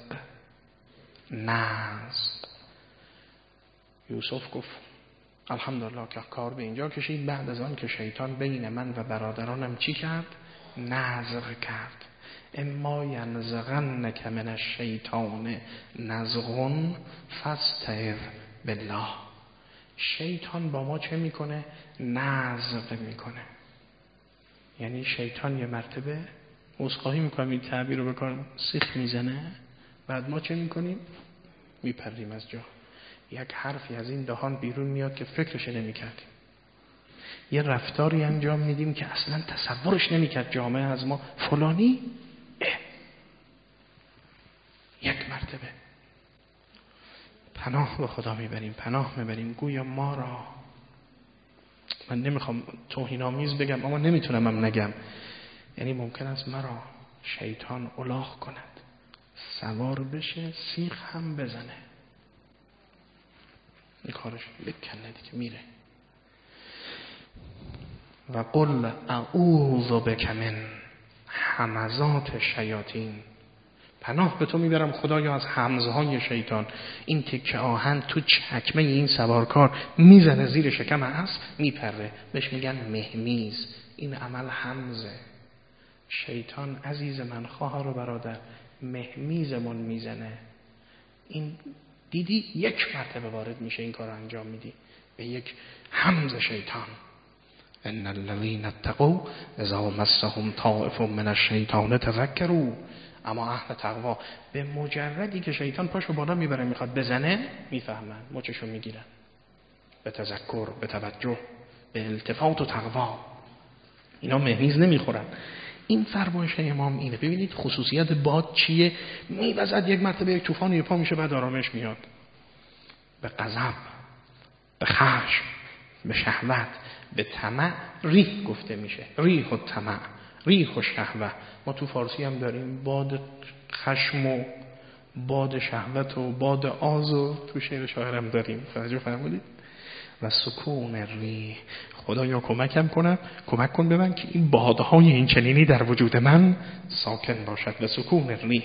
نزق. یوسف گفت الحمدلله که کار به اینجا کشید. بعد از آن که شیطان بین من و برادرانم چی کرد؟ نزغ کرد. اما ینزغنک من الشیطان نزغ فاستعذ بالله. شیطان با ما چه میکنه؟ نزغ میکنه. یعنی شیطان یه مرتبه، عذرخواهی میکنم این تعبیر رو بکنم، سیخ میزنه، بعد ما چه میکنیم؟ میپریم از جا. یک حرفی از این دهان بیرون میاد که فکرش نمیکردیم. یه رفتاری انجام میدیم که اصلا تصورش نمیکرد جامعه از ما. فلانی اه. یک مرتبه پناه به خدا میبریم، پناه میبریم. گویا ما را، من نمیخوام توهین‌آمیز بگم اما نمیتونم هم نگم، یعنی ممکن است مرا شیطان الاغ کند، سوار بشه، سیخ هم بزنه، این کارش بکنه دیگه، میره. و قل اعوذ بک من همزات شیاطین. پناه به تو میبرم خدایا از همزهای شیطان. این تکه آهن تو چکمه این سوارکار میزنه زیر شکم اسب، میپره، بهش میگن مهمیز. این عمل همزه. شیطان عزیز من، خواهر و برادر، مهمیزمون میزنه. این دیدی یک مرتبه وارد میشه، این کار انجام میدی به یک همز شیطان. ان الذين اتقوا اذا مسهم طائف من الشیطان تذکروا. اما اهل تقوا به مجردی که شیطان پاشو بالا میبره میخواد بزنه، میفهمن، مچشو میگیرن، به تذکر، به توجه، به التفات و تقوا. اینا مهمیز نمیخورن. این فرمایش امام اینه. ببینید خصوصیت باد چیه؟ میوزد یک مرتبه یک طوفان یه پا میشه، بعد آرامش میاد. به غضب، به خشم، به شهوت، به طمع ریح گفته میشه. ریح و طمع، ریح و شهوت. ما تو فارسی هم داریم باد خشم و باد شهوت و باد آز و تو شعر شاعرم داریم. توجه فرمودید؟ و سکون ریح. خدایا کمکم کنم، کمک کن به من که این بادهای این چنینی در وجود من ساکن باشد. و سکون ریح.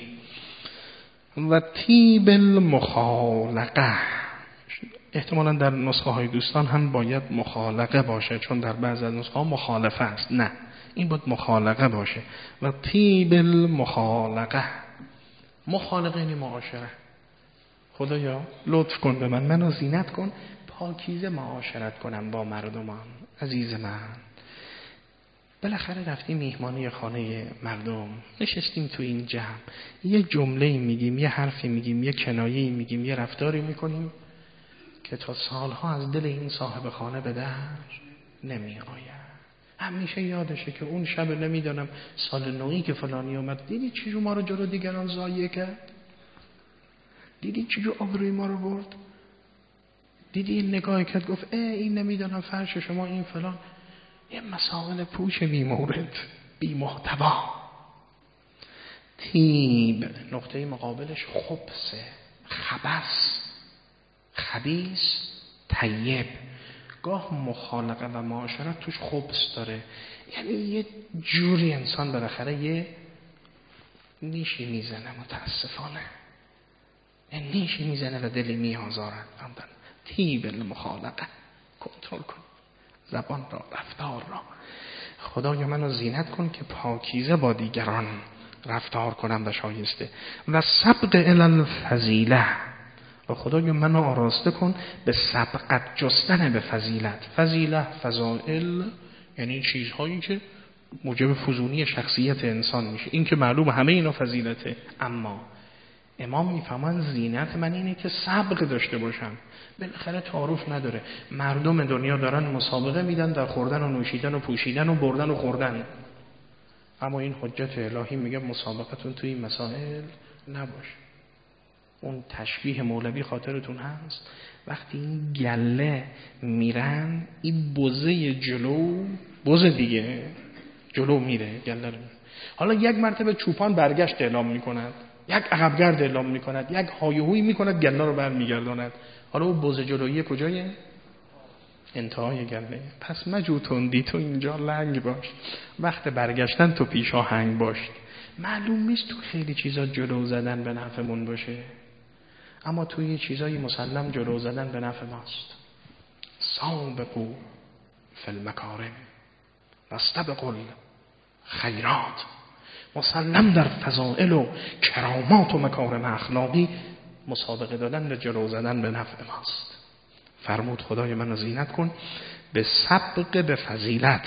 و طیب المخالقه. احتمالا در نسخه های دوستان هم باید مخالقه باشه، چون در بعض از نسخه ها مخالفه است. نه، این باید مخالقه باشه. و طیب المخالقه. مخالقه یعنی معاشره. خدایا لطف کن به من، منو زینت کن، پاکیزه معاشرت کنم با مردمان. عزیز من، بالاخره رفتیم میهمانی خانه مردم، نشستیم تو این جمع، یه جمله میگیم، یه حرفی میگیم، یه کنایه‌ای میگیم، یه رفتاری میکنیم که تا سالها از دل این صاحب خانه به در نمی آید. همیشه یادشه که اون شب نمیدانم سال نویی که فلانی اومد، دیدی چجور ما رو جلو دیگران ضایع کرد؟ دیدی چجور آبروی ما رو برد؟ دیدی این نگاهی کرد گفت اه این نمیدانم فرش شما این فلان. یه مسائل پوچ بی مورد، بی محتوا. تیب نقطه مقابلش خبثه، خبث، خبیث، طیب. گاه مخالقه و معاشرت توش خبث داره، یعنی یه جوری انسان بالاخره یه نیشی میزنه، متاسفانه یه نیشی میزنه و دلی میآزارد. طیب المخالقه. کنترل کن زبان را، رفتار را. خدایا منو زینت کن که پاکیزه با دیگران رفتار کنم و شایسته. و سبق الی الفضیله. و خدایا منو آراسته کن به سبقت جستن به فضیلت. فضیله، فضائل، یعنی چیزهایی که موجب فزونی شخصیت انسان میشه. این که معلوم همه اینا فضیلته، اما امام میفهمن زینت من اینه که سبق داشته باشم. بالاخره تعارف نداره، مردم دنیا دارن مسابقه میدن در خوردن و نوشیدن و پوشیدن و بردن و خوردن، اما این حجت الهی میگه مسابقتون توی این مسائل نباشه. اون تشبیه مولوی خاطرتون هست وقتی این گله میرن، این بزه جلو، بزه دیگه جلو میره گله رو. حالا یک مرتبه چوپان برگشت اعلام میکند، یک عقبگرد اعلام میکند، یک هایهوی میکند، گله رو برمیگرداند. حالا اون بزه جلویی کجایه؟ انتهای گله. پس مجو تندی تو اینجا لنگ باش، وقت برگشتن تو پیش آهنگ باش. معلوم نیست تو خیلی چیزا جلو زدن به نفعمون باشه، اما توی چیزایی مسلم جلو زدن به نفع ماست. سابقوا فی المکارم واستبقوا الخیرات. مسلم در فضائل و کرامات و مکارم اخلاقی مسابقه دادن به جلو زدن به نفع ماست. فرمود خدای من زینت کن به سبق به فضیلت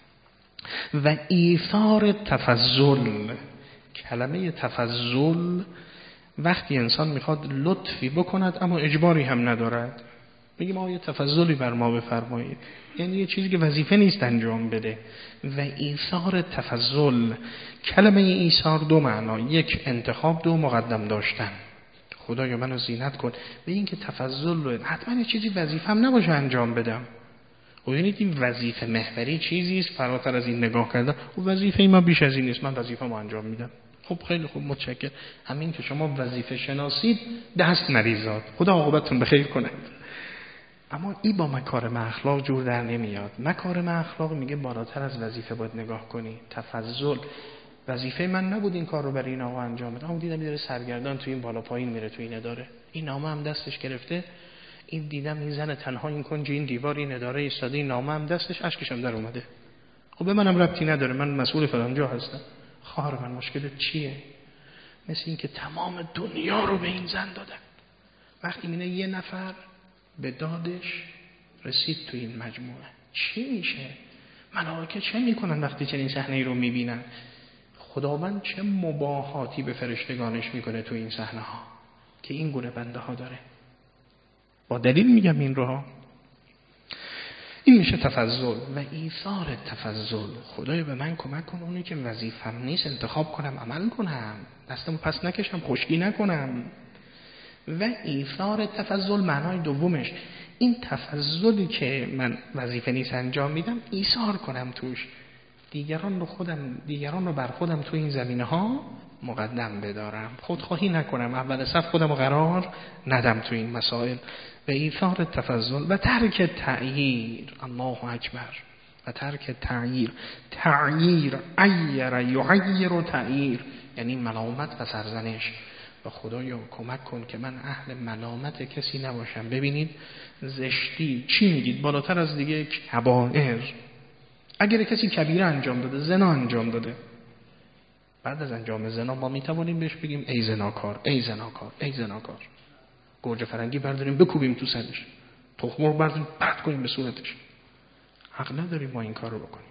و ایثار تفضل. کلمه تفضل وقتی انسان میخواد لطفی بکند اما اجباری هم ندارد، میگه ما یه تفضلی بر ما بفرمایید، یعنی یه چیزی که وظیفه نیست انجام بده. و ایثار تفضل، کلمه ایثار دو معنا، یک انتخاب، دو مقدم داشتن. خدایا منو زینت کن به این که تفضل رو حتما یه چیزی وظیفه هم نباشه انجام بدم. خب یعنی این وظیفه محوری چیزی است فراتر از این نگاه کردن. و وظیفه ما بیش از این نیست، من وظیفه ما انجام میدم. خب خیلی خوب، متشکرم. همین که شما وظیفه شناسید دست نریزاد، خدا عاقبتتون بخیر کنه. اما این با مکارم اخلاق جور در نمیاد. مکارم اخلاق میگه بالاتر از وظیفه باید نگاه کنی. تفضل، وظیفه من نبود این کار رو برای این آقا انجام بدم، اما دیدم میره سرگردان تو این بالا پایین میره تو این اداره، این نامه هم دستش گرفته، این دیدم این زن تنها این کنج این دیوار این اداره ایستاده، این نامه هم دستش، اشکش هم در اومده. خب به منم ربطی نداره، من مسئول فلان جا هستم. خواهر من مشکلت چیه؟ مثل این که تمام دنیا رو به این زن دادن. وقتی میینه یه نفر به دادش رسید تو این مجموعه، چی میشه؟ ملائکه چه میکنن وقتی چنین صحنه‌ای رو میبینن؟ خداوند چه مباهاتی به فرشتگانش میکنه تو این صحنه ها که این گونه بنده ها داره. با دلیل میگم این رو ها. این میشه تفضل و ایثار تفضل. خدایا به من کمک کن اونی که وظیفه‌م نیست انتخاب کنم، عمل کنم، دستمو پس نکشم، خشکی نکنم. و ایثار تفضل معنای دومش این تفضلی که من وظیفه نیست انجام میدم ایثار کنم توش، دیگران رو خودم دیگران رو بر خودم تو این زمینه ها مقدم بدارم، خودخواهی نکنم، اول صف خودم رو قرار ندم تو این مسائل. و ایثار تفضل و ترک تعییر. الله اکبر. و ترک تعییر. تعییر عیر یعیر و تعییر یعنی ملامت و سرزنش. و خدایا کمک کن که من اهل ملامت کسی نباشم. ببینید زشتی چی میگید بالاتر از دیگه کبائر. اگر کسی کبیره انجام داده، زنا انجام داده، بعد از انجام زنا ما میتوانیم بهش بگیم ای زناکار، ای زناکار، ای زناکار. گوجه فرنگی برداریم بکوبیم تو سرش، تخم مرغ برداریم پرت کنیم به صورتش. حق نداریم ما این کار رو بکنیم.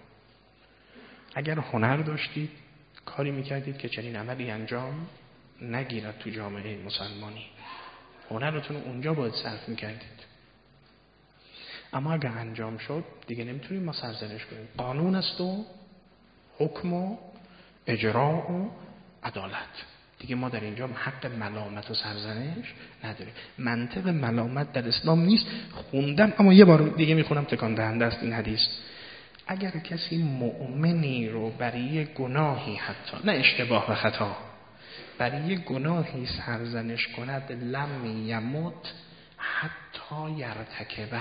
اگر هنر داشتید کاری میکردید که چنین عملی انجام نگیرد تو جامعه مسلمانی، هنرتون اونجا باید صرف میکردید. اما اگر انجام شد دیگه نمیتونیم ما سرزنش کنیم. قانون است و حکم و اجرا و عدالت. دیگه ما در اینجا حق ملامت و سرزنش نداریم. منطق ملامت در اسلام نیست. خوندم اما یه بار دیگه میخونم، تکان دهنده است این حدیث. اگر کسی مؤمنی رو برای گناهی، حتی نه اشتباه و خطا، برای گناهی سرزنش کند، لم یموت حتی یرتکبه،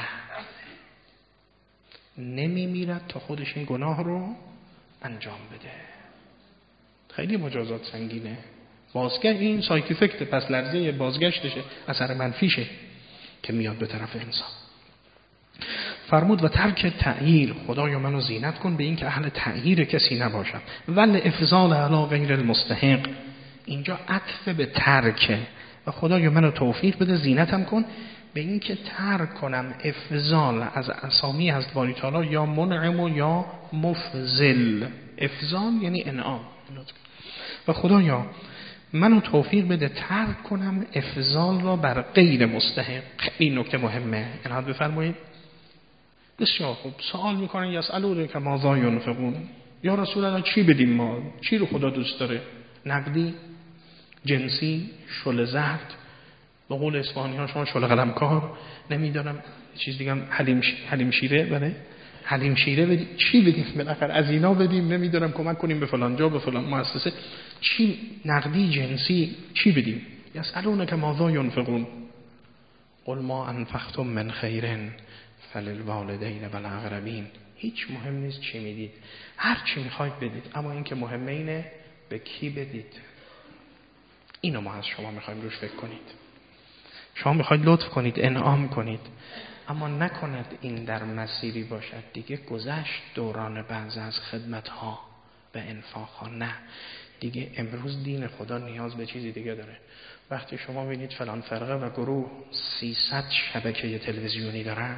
نمی میرد تا خودش این گناه رو انجام بده. خیلی مجازات سنگینه. بازگشت این سایت افکت پس لرزه بازگشتشه، اثر منفیشه که میاد به طرف انسان. فرمود و ترک تعییر. خدایا منو زینت کن به این که اهل تعییر کسی نباشم. ول افضال علی غیر المستحق. اینجا عطف به ترک. و خدایا منو توفیق بده، زینتم کن به این که ترک کنم افضال از اسامی از باری تعالی، یا منعم و یا مفضل. افضال یعنی انعام. و خدایا منو توفیق بده ترک کنم افضال را بر غیر مستحق. این نکته مهمه، عنایت بفرمایید. بسیار خوب سوال میکنن یسألونک ماذا ینفقون، یا رسول الله چی بدیم ما؟ چی رو خدا دوست داره؟ نقدی، جنسی، شل زرد، به قول اصفهانی ها شما شل قلمکار، نمیدونم چیز دیگه حلیم حلیم شیره، بله حلیم شیره بدیم. چی بدیم بالاخره؟ از اینا بدیم، نمیدونم کمک کنیم به فلان جا به فلان مؤسسه. چی؟ نقدی، جنسی، چی بدیم؟ یسألونک ماذا ینفقون قل ما انفقتم من خیر فللوالدین والاقربین. هیچ مهم نیست چی میدید، هر چی میخواید بدید، اما این که مهمه اینه به کی بدید. اینو ما از شما میخوایم روش فکر کنید. شما میخواید لطف کنید، انعام کنید، اما نکند این در مسیری باشد دیگه گذشت دوران بعض از خدمت ها به انفاق ها. نه دیگه امروز دین خدا نیاز به چیزی دیگه داره. وقتی شما ببینید فلان فرقه و گروه سیصد شبکه تلویزیونی دارن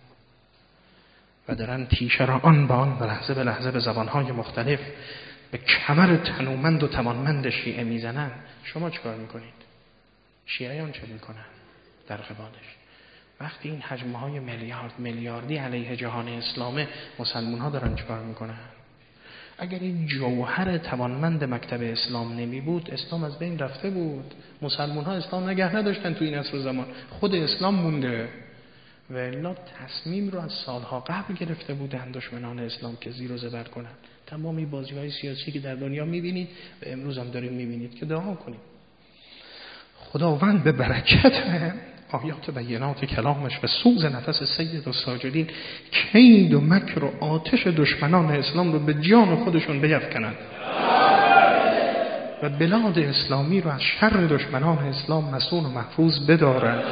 و دارن تیشه را آن با آن و لحظه به لحظه به زبانهای مختلف به کمر تنومند و توانمند شیعه میزنن، شما چیکار میکنید؟ شیعیان چه میکنن در قبالش؟ وقتی این حجمهای میلیارد میلیاردی علیه جهان اسلامه، مسلمان ها دارن چیکار میکنن؟ اگر این جوهر توانمند مکتب اسلام نمی بود، اسلام از بین رفته بود. مسلمان ها اسلام نگه نداشتن تو این عصر و زمان، خود اسلام مونده. و الا تصمیم رو از سالها قبل گرفته بودن دشمنان اسلام که زیر و زبر کنن. تمامی بازی‌های سیاسی که در دنیا می‌بینید و امروز هم داریم می‌بینید، که دعا کنید خداوند به برکت آیات بینات کلامش و سوز نفس سید الساجدین کید و مکر و آتش دشمنان اسلام رو به جان خودشون بیفکنند و بلاد اسلامی رو از شر دشمنان اسلام مسون و محفوظ بدارند.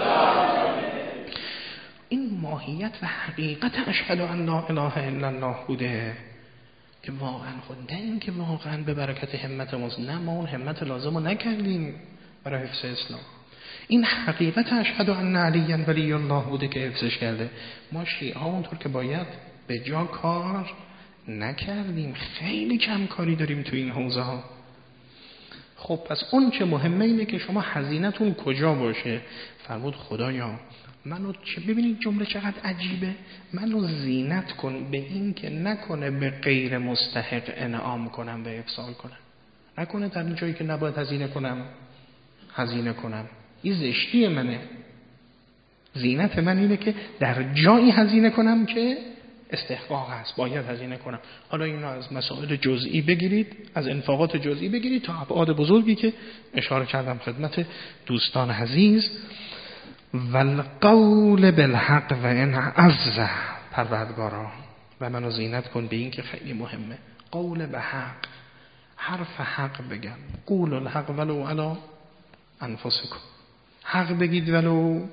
این ماهیت و حقیقت اشهد ان لا اله الا الله بوده که واقعا خود نه این که واقعا به برکت همت ما، نه ما اون همت لازم رو نکردیم برای حفظ اسلام. این حقیقت اشهد ان علی ولی الله بوده که حفظش کرده. ما شیعه ها اونطور که باید به جا کار نکردیم، خیلی کم کاری داریم تو این حوزه ها. خب پس اون چه مهمه اینه که شما هزینه‌تون کجا باشه. فرمود خدایا منو چه، ببینید جمله چقدر عجیبه، منو زینت کن به این که نکنه به غیر مستحق انعام کنم به افضال کنم، نکنه در این جایی که نباید هزینه کنم هزینه کنم. این زشتی منه. زینت من اینه که در جایی هزینه کنم که استحقاق هست، باید هزینه کنم. حالا اینو از مسائل جزئی بگیرید، از انفاقات جزئی بگیرید تا ابعاد بزرگی که اشاره کردم خدمت دوستان عزیز. والقول بالحق و ان عز پروردگارا و منو زینت کن به این که خیلی مهمه، قول به حق، حرف حق بگم. قول الحق ولو علی انفسکم، حق بگید ولو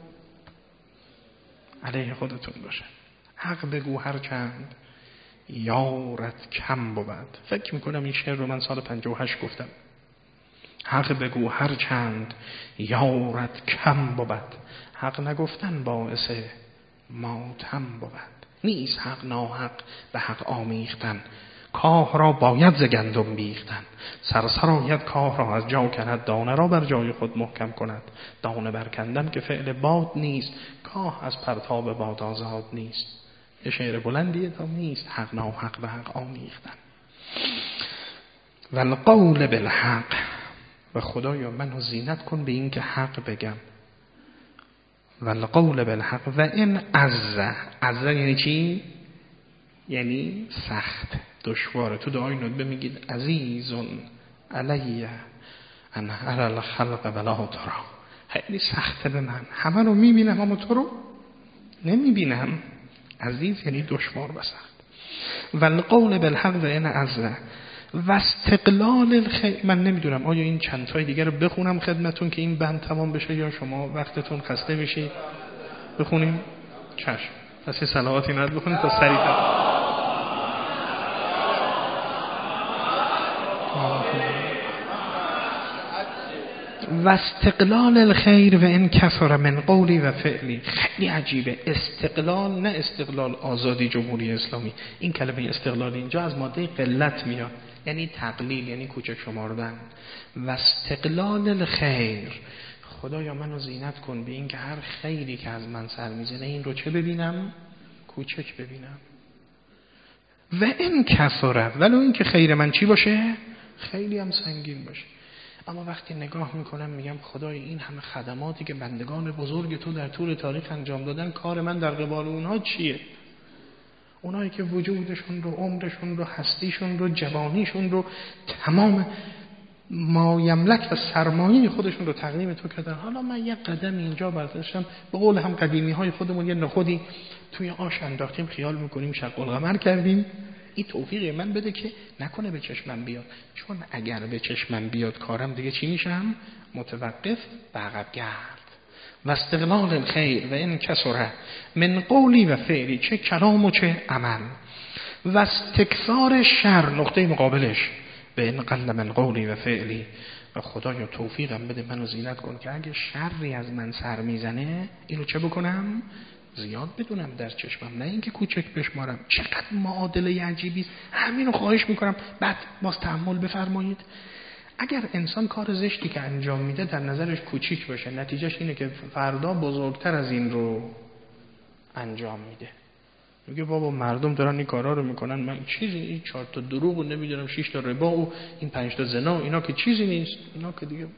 علیه خودتون باشه. حق بگو هر چند یارت کم بود. فکر میکنم این شعر رو من سال پنجاه و هشت گفتم. حق بگو هر چند یارت کم بود، حق نگفتن باعث ماتم بود. نیست حق ناحق به حق آمیختن، کاه را باید ز گندم بیختن. سرسر آید کاه را از جا کند، دانه را بر جای خود محکم کند. دانه برکندن که فعل باد نیست، کاه از پرتاب باد آزاد نیست. یه شعر بلندیه تا نیست حق ناحق به حق آمیختن. والقول بالحق و خدایا منو زینت کن به این که حق بگم. والقول بالحق و ان عز. عز یعنی چی؟ یعنی سخت، دشواره. تو دعای ندبه میگید عزیزون علیه ان اری الخلق ولا ترا. خیلی سخته به من، همه رو میبینم اما تو رو نمیبینم. عزیز یعنی دشوار و سخت. والقول بالحق و ان عز و استقلال الخیر. من نمیدونم آیا این چند تای دیگه رو بخونم خدمتون که این بند تمام بشه یا شما وقتتون خسته میشید؟ بخونیم؟ چشم. پس یه صلواتی ند بخونیم تا سریعتر. و استقلال الخیر و ان کثر من قولی و فعلی. خیلی عجیبه. استقلال، نه استقلال آزادی جمهوری اسلامی. این کلمه استقلال اینجا از ماده قلت میاد. یعنی تقلیل، یعنی کوچک شمردن. و استقلال الخیر، خدایا منو زینت کن به این که هر خیری که از من سر میزنه این رو چه ببینم؟ کوچک ببینم. و این کثره، ولو این که خیر من چی باشه؟ خیلی هم سنگین باشه. اما وقتی نگاه میکنم میگم خدای این همه خدماتی که بندگان بزرگ تو در طول تاریخ انجام دادن، کار من در قبال اونها چیه؟ اونایی که وجودشون رو، عمرشون رو، هستیشون رو، جوانیشون رو، تمام ما یملک و سرمایه خودشون رو تقدیم تو کردن. حالا من یک قدم اینجا برداشتم، به قول هم قدیمی های خودمون یه نخودی توی آش انداختیم، خیال میکنیم شق القمر کردیم. این توفیق من بده که نکنه به چشمم بیاد، چون اگر به چشمم بیاد کارم دیگه چی میشم؟ متوقف و عقب گرد. و استقلال الخیر و این کسره من قولی و فعلی، چه کلام و چه عمل. و استکثار شر، نقطه مقابلش، به این قل من قولی و فعلی. و خدایا توفیقم بده منو زینت کن که اگه شری از من سر میزنه اینو چه بکنم؟ زیاد بدونم در چشمم، نه اینکه کوچک بشمارم. چقدر معادله عجیبی است. همینو خواهش میکنم بعد باز تأمل بفرمایید. اگر انسان کار زشتی که انجام میده در نظرش کوچیک باشه، نتیجهش اینه که فردا بزرگتر از این رو انجام میده. میگه بابا مردم دارن این کارا رو میکنن، من چیزی، این چهار تا دروغ نمیدونم، شش تا ربا و این پنج تا زنا، اینا که چیزی نیست، اینا که دیگه.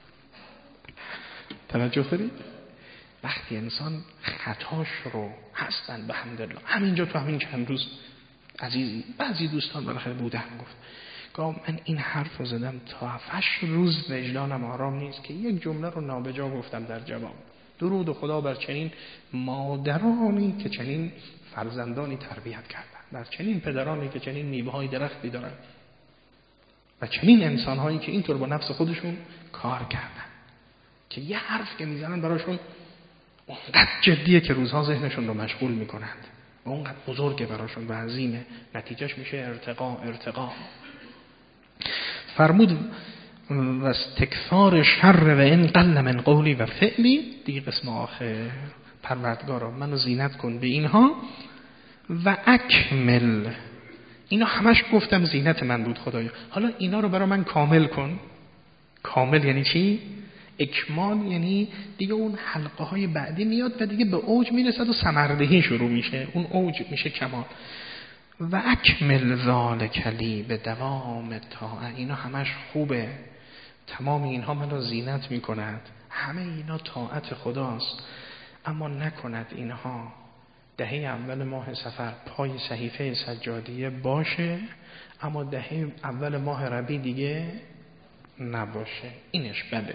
توجه دارید؟ وقتی انسان خطاش رو هستن به حمدالله، همینجا تو همین چند روز عزیزی بعضی دوستان بالاخره بودن گفت گفت من این حرف رو زدم تا هشت روز وجدانم آرام نیست که یک جمله رو نابجا گفتم در جواب. درود خدا بر چنین مادرانی که چنین فرزندانی تربیت کردن، بر چنین پدرانی که چنین میوه‌های درختی دارن و چنین انسان‌هایی که اینطور با نفس خودشون کار کردن که یه حرف که میزنن براشون اونقدر جدیه که روزها ذهنشون رو مشغول میکنند و اونقدر بزرگه براشون و عظیمه، نتیجهش میشه ارتقا ارتقا. فرمود و استکثار شر و این قل من قولی و فعلی، دیگه قسم آخر، پروردگارا منو زینت کن به اینها و اکمل. اینا همش گفتم زینت من بود خدایا، حالا اینا رو برای من کامل کن. کامل یعنی چی؟ اکمال یعنی دیگه اون حلقه های بعدی میاد و دیگه به اوج میرسد و ثمردهی شروع میشه، اون اوج میشه کمال. و اکمل ذالک لی، به دوام طاعت. اینا همش خوبه، تمام اینها منو زینت میکند، همه اینا طاعت خداست، اما نکند اینها دهه اول ماه صفر پای صحیفه سجادیه باشه اما دهه اول ماه ربیع دیگه نباشه. اینش بده.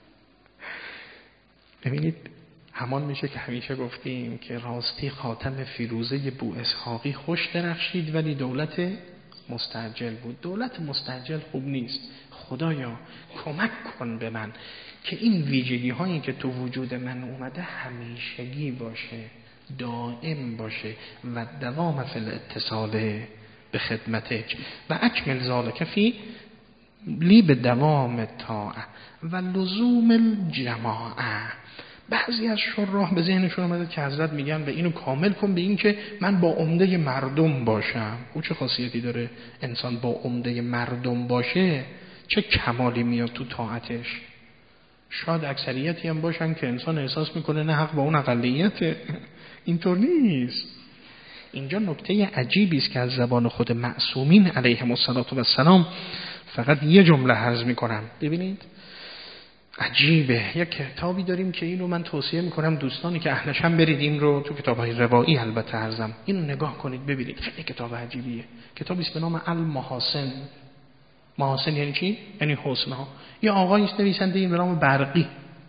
ببینید همان میشه که همیشه گفتیم که راستی خاتم فیروزه بو اسحاقی خوش درخشید ولی دولت مستعجل بود. دولت مستعجل خوب نیست. خدایا کمک کن به من که این ویژگی هایی که تو وجود من اومده همیشگی باشه، دائم باشه و دوام فی الاتصال به خدمتک. و اکمل ذالک فی لی، به دوام طاعه و لزوم الجماعه. بعضی از شراح به ذهنشون اومده که حضرت میگن به اینو کامل کن به این که من با عمده مردم باشم. او چه خاصیتی داره انسان با عمده مردم باشه؟ چه کمالی میاد تو طاعتش؟ شاید اکثریتی هم باشن که انسان احساس میکنه نه حق با اون اقلیته. اینطور نیست. اینجا نکته عجیبی است که از زبان خود معصومین علیهم السلام فقط یه جمله حذف میکنم. ببینید عجیبه. یک کتابی داریم که اینو من توصیه میکنم دوستانی که اهلش هم برید این رو، تو کتاب‌های روایی البته ارزم، اینو نگاه کنید ببینید، خیلی کتاب عجیبیه. کتابی است به نام المحاسن. محاسن یعنی چی؟ یعنی حسن‌ها. یه آقایی است نویسنده این به نام برقی.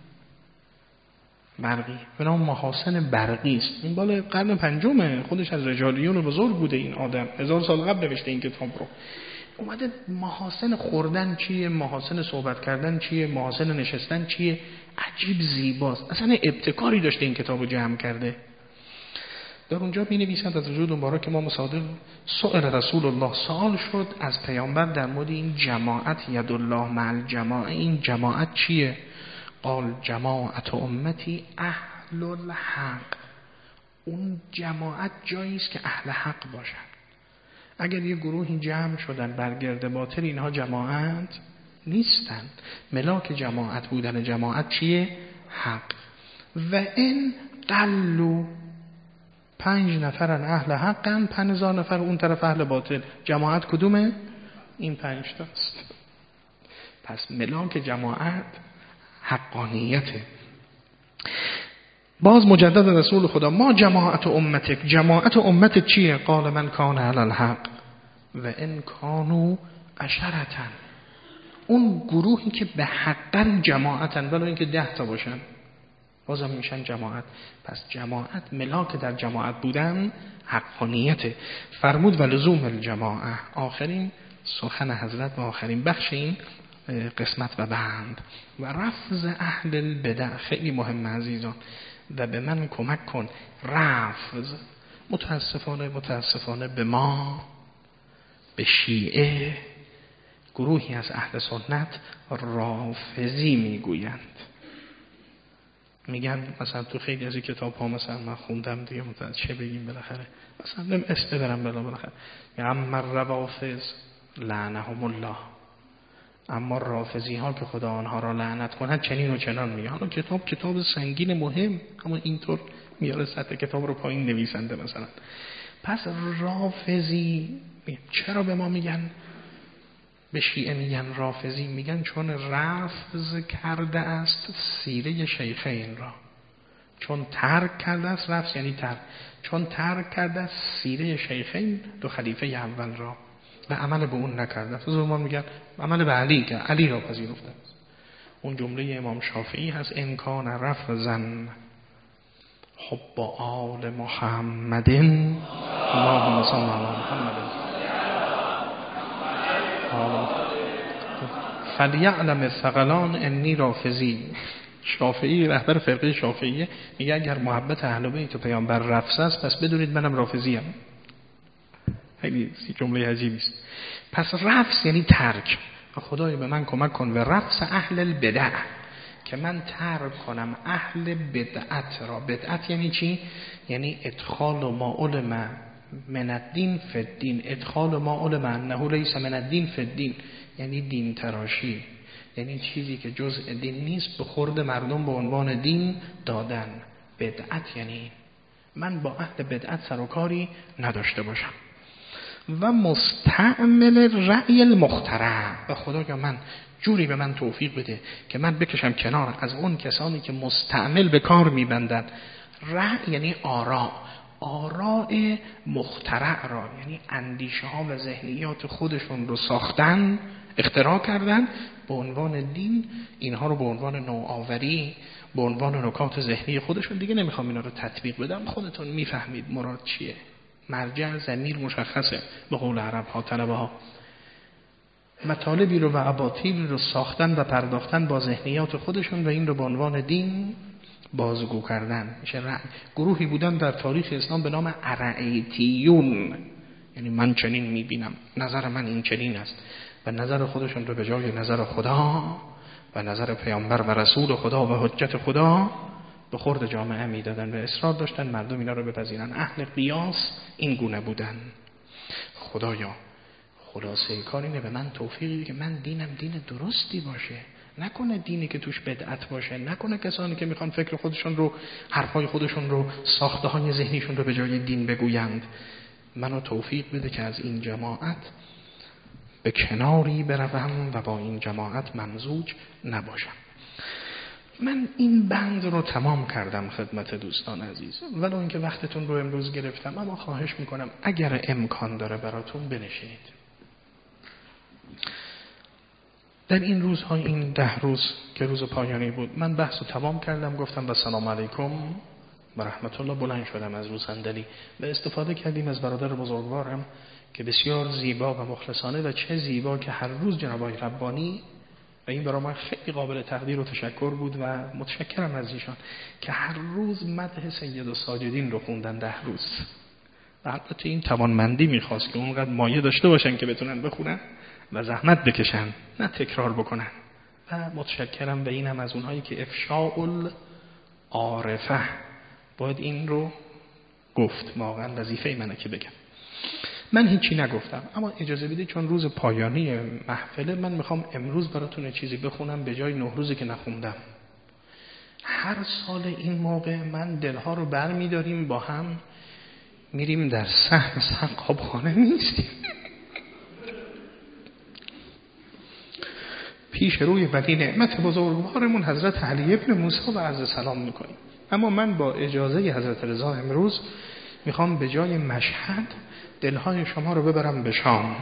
برقی به نام محاسن برقی است. این بالا قرن پنجمه، خودش از رجالیون بزرگ بوده این آدم، هزار سال قبل نوشته این کتاب رو. اومده محاسن خوردن چیه، محاسن صحبت کردن چیه، محاسن نشستن چیه، عجیب زیباست. اصلا ابتکاری داشته این کتابو جمع کرده. در اونجا می نویسند از وجود مبارک ما صادق سئل رسول الله، سوال شد از پیامبر در مورد این جماعت ید الله مع الجماعه، این جماعت چیه؟ قال جماعت امتی اهل الحق. اون جماعت جایی است که اهل حق باشن. اگر یه گروهی جمع شدن بر گرد باطل، اینها جماعت نیستن. ملاک جماعت بودن جماعت چیه؟ حق. و این قلو، پنج نفرن اهل حقن، پنج هزار نفر اون طرف اهل باطل، جماعت کدومه؟ این پنج تاست. پس ملاک جماعت حقانیته. باز مجدد رسول خدا، ما جماعت امتک، جماعت امتت چیه؟ قال من کان علی الحق و ان کانوا عشرة، اون گروهی که به حقا جماعتن، ولی اینکه ده تا باشن بازم میشن جماعت. پس جماعت، ملاک در جماعت بودن حقانیته. فرمود و لزوم الجماعه، آخرین سخن حضرت و آخرین بخش این قسمت و بند. و رفض اهل البدع، خیلی مهم عزیزان، و به من کمک کن. رفض، متاسفانه متاسفانه به ما، به شیعه، گروهی از اهل سنت رافضی میگویند. میگن مثلا تو خیلی از این کتاب ها، مثلا من خوندم دیگه، متوجه چه بگیم بالاخره، مثلا نم اسم برم بلا بالاخره، اما روافض لعنهم الله، اما رافضی ها که خدا آنها را لعنت کند چنین و چنان میگه. حالا کتاب کتاب سنگین مهم، اما اینطور میاره سطح کتاب رو پایین نویسنده مثلا. پس رافضی چرا به ما میگن، به شیعه میگن رافضی؟ میگن چون رفض کرده است سیره شیخین را، چون ترک کرده است، رفض یعنی ترک، چون ترک کرده است سیره شیخین، دو خلیفه اول را، و عمل به اون نکرده است. زمان میگن عمل به علی که علی را پذیرفته است. اون جمله امام شافعی هست ان کان رفضن حب آل محمد، اللهم صل علی محمد فلیعلم الثقلان انی رافضی. شافعی، رهبر فرقه شافعیه، میگه اگر محبت اهل بیت و پیامبر رفض است، پس بدونید منم رافضی ام. خیلی جمله عجیبی است. پس رفض یعنی ترک. خدای به من کمک کن و رفض اهل البدع، که من ترک کنم اهل بدعت را. بدعت یعنی چی؟ یعنی ادخال ما علم من الدین فی الدین، ادخال ما علم انه لیس من الدین فی الدین، یعنی دین تراشی، یعنی چیزی که جزء دین نیست به خورد مردم به عنوان دین دادن. بدعت یعنی من با اهل بدعت سر و کاری نداشته باشم. و مستعمل رأی المخترع، و خدا که من جوری به من توفیق بده که من بکشم کنار از اون کسانی که مستعمل به کار میبندن. رأی یعنی آراء، آراء مخترع را، یعنی اندیشه ها و ذهنیات خودشون رو ساختن، اختراع کردن به عنوان دین. اینها رو به عنوان نوآوری، به عنوان نکات ذهنی خودشون، دیگه نمیخوام اینا رو تطبیق بدم، خودتون میفهمید مراد چیه. مرجع ضمیر مشخصه، به قول عرب ها طلبه ها. مطالبی رو و اباطیل رو ساختن و پرداختن با ذهنیات خودشون و این رو به عنوان دین بازگو کردن. میشه رأی. گروهی بودن در تاریخ اسلام به نام ارائیتیون، یعنی من چنین میبینم، نظر من این چنین است، و نظر خودشون رو به جای نظر خدا و نظر پیامبر و رسول خدا و حجت خدا به خورد جامعه میدادن و اصرار داشتن مردم اینا رو بپذیرن. اهل قیاس این گونه بودن. خدایا خلاصه کار اینه به من توفیقی که من دینم دین درستی باشه، نکنه دینی که توش بدعت باشه، نکنه کسانی که میخوان فکر خودشون رو، حرفای خودشون رو، ساخته های ذهنیشون رو به جای دین بگویند. منو توفیق بده که از این جماعت به کناری بروم و با این جماعت ممزوج نباشم. من این بند رو تمام کردم خدمت دوستان عزیز، ولو اینکه وقتتون رو امروز گرفتم، اما خواهش میکنم اگر امکان داره براتون بنشینید. در این روزها، این ده روز که روز پایانی بود، من بحث رو تمام کردم، گفتم با سلام علیکم و رحمت الله بلند شدم از رو صندلی و استفاده کردیم از برادر بزرگوارم که بسیار زیبا و مخلصانه، و چه زیبا که هر روز جناب آقای ربانی، و این برای من خیلی قابل تقدیر و تشکر بود و متشکرم از ایشان، که هر روز مدح سید الساجدین رو خوندن ده روز. و البته این توانمندی میخواست که اونقدر مایه داشته باشن که بتونن بخونن و زحمت بکشن، نه تکرار بکنن. و متشکرم، و اینم از اونهایی که افشاء العارفه، باید این رو گفت، واقعا وظیفه منه که بگم. من هیچی نگفتم، اما اجازه بدید چون روز پایانی محفله من میخوام امروز براتون چیزی بخونم به جای نه روزی که نخوندم. هر سال این موقع من دلها رو بر میداریم با هم میریم در صحن سقابخانه نیستیم پیش روی ولی نعمت بزرگوارمون حضرت علی ابن موسی و عرض سلام میکنیم. اما من با اجازه حضرت رضا امروز میخوام به جای مشهد دلهای شما رو ببرم به شام.